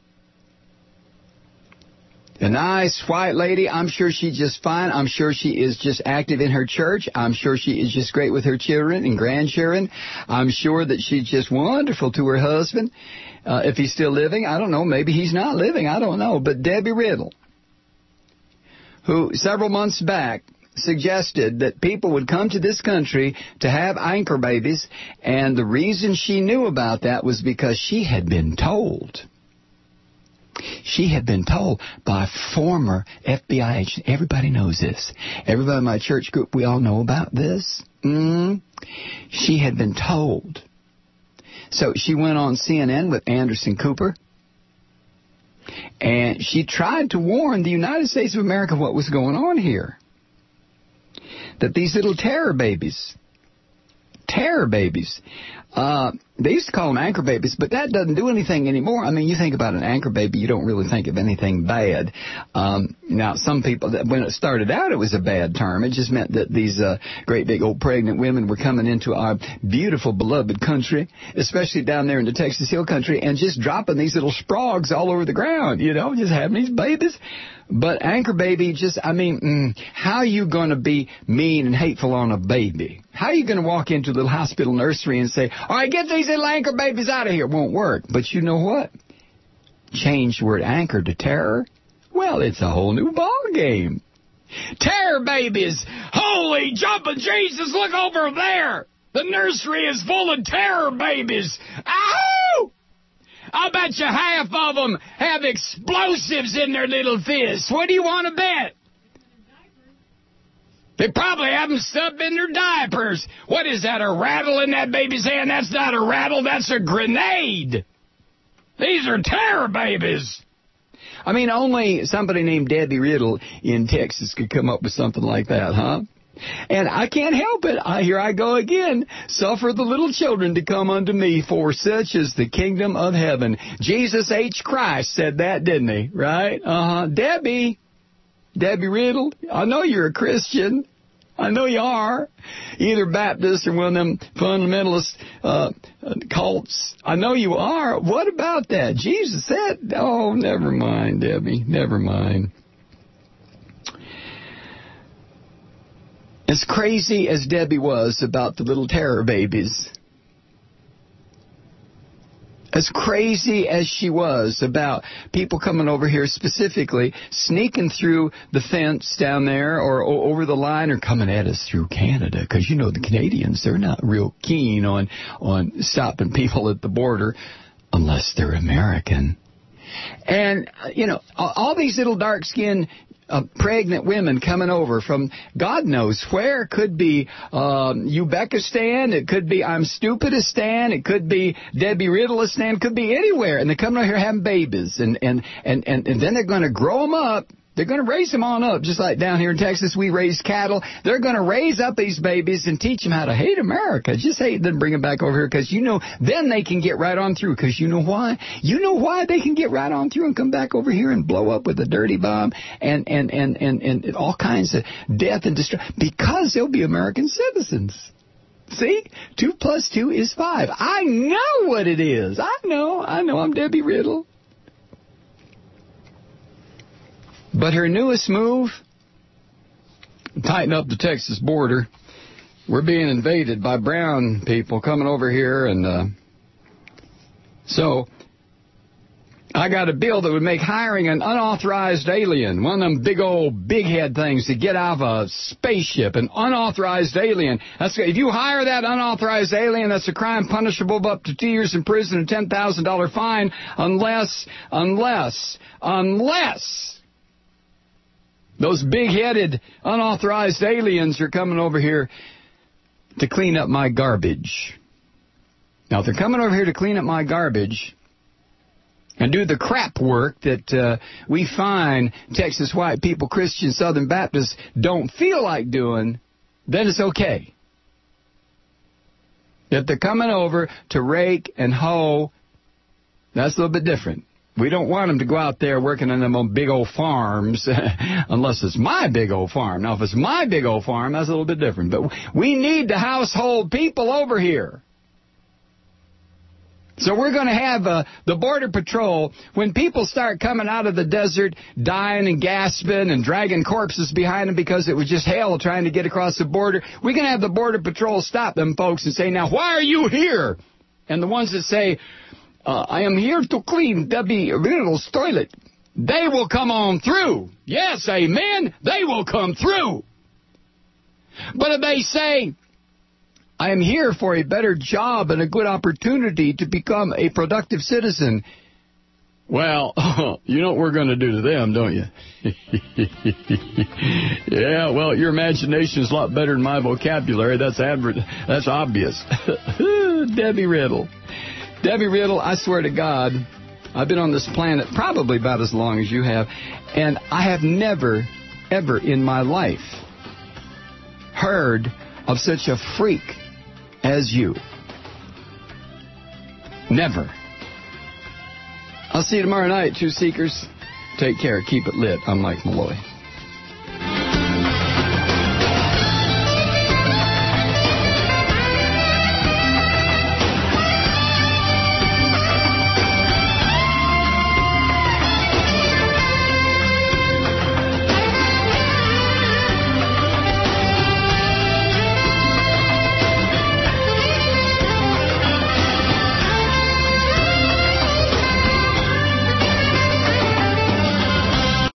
A nice white lady. I'm sure she's just fine. I'm sure she is just active in her church. I'm sure she is just great with her children and grandchildren. I'm sure that she's just wonderful to her husband. Uh, if he's still living, I don't know. Maybe he's not living. I don't know. But Debbie Riddle, who several months back suggested that people would come to this country to have anchor babies, and the reason she knew about that was because she had been told. She had been told by former F B I agents. Everybody knows this. Everybody in my church group, we all know about this. Mm. She had been told. So she went on C N N with Anderson Cooper, and she tried to warn the United States of America what was going on here. That these little terror babies, terror babies, uh, they used to call them anchor babies, but that doesn't do anything anymore. I mean, you think about an anchor baby, you don't really think of anything bad. Um, now, some people, when it started out, it was a bad term. It just meant that these uh, great big old pregnant women were coming into our beautiful, beloved country, especially down there in the Texas Hill Country, and just dropping these little sprogs all over the ground, you know, just having these babies. But anchor baby, just, I mean, mm, how are you going to be mean and hateful on a baby? How are you going to walk into a little hospital nursery and say, all right, get these little anchor babies out of here? It won't work. But you know what? Change the word anchor to terror. Well, it's a whole new ball game. Terror babies. Holy jumping Jesus, look over there. The nursery is full of terror babies. Ow! I bet you half of them have explosives in their little fists. What do you want to bet? They probably have them stuffed in their diapers. What is that, a rattle in that baby's hand? That's not a rattle, that's a grenade. These are terror babies. I mean, only somebody named Debbie Riddle in Texas could come up with something like that, huh? And I can't help it. I, here I go again. Suffer the little children to come unto me, for such is the kingdom of heaven. Jesus H. Christ said that, didn't he? Right? Uh-huh. Debbie. Debbie Riddle. I know you're a Christian. I know you are. Either Baptist or one of them fundamentalist uh, cults. I know you are. What about that? Jesus said, oh, never mind, Debbie. Never mind. As crazy as Debbie was about the little terror babies, as crazy as she was about people coming over here specifically, sneaking through the fence down there or, or over the line or coming at us through Canada, because you know the Canadians, they're not real keen on, on stopping people at the border unless they're American. And, you know, all these little dark-skinned Uh, pregnant women coming over from God knows where. It could be um, Uzbekistan. It could be I'm Stupidistan. It could be Debbie Riddleistan. It could be anywhere. And they're coming over here having babies. And, and, and, and, and then they're going to grow them up. They're going to raise them on up, just like down here in Texas we raise cattle. They're going to raise up these babies and teach them how to hate America. Just hate them, bring them back over here, because, you know, then they can get right on through. Because you know why? You know why they can get right on through and come back over here and blow up with a dirty bomb and, and, and, and, and all kinds of death and destruction? Because they'll be American citizens. See? Two plus two is five. I know what it is. I know. I know. I'm Debbie Riddle. But her newest move, tighten up the Texas border. We're being invaded by brown people coming over here. And uh, so I got a bill that would make hiring an unauthorized alien, one of them big old big head things to get out of a spaceship, an unauthorized alien. That's, if you hire that unauthorized alien, that's a crime punishable by up to two years in prison and ten thousand dollars fine unless, unless, unless... those big-headed, unauthorized aliens are coming over here to clean up my garbage. Now, if they're coming over here to clean up my garbage and do the crap work that uh, we find Texas white people, Christian, Southern Baptists don't feel like doing, then it's okay. If they're coming over to rake and hoe, that's a little bit different. We don't want them to go out there working on them on big old farms unless it's my big old farm. Now, if it's my big old farm, that's a little bit different. But we need the household people over here. So we're going to have uh, the Border Patrol, when people start coming out of the desert, dying and gasping and dragging corpses behind them because it was just hell trying to get across the border, we're going to have the Border Patrol stop them folks and say, now, why are you here? And the ones that say, Uh, I am here to clean Debbie Riddle's toilet, they will come on through. Yes, amen. They will come through. But if they say, I am here for a better job and a good opportunity to become a productive citizen, well, you know what we're going to do to them, don't you? Yeah, well, your imagination is a lot better than my vocabulary. That's adver- that's obvious. Debbie Riddle. Debbie Riddle, I swear to God, I've been on this planet probably about as long as you have, and I have never, ever in my life heard of such a freak as you. Never. I'll see you tomorrow night, Truth Seekers. Take care. Keep it lit. I'm Mike Malloy.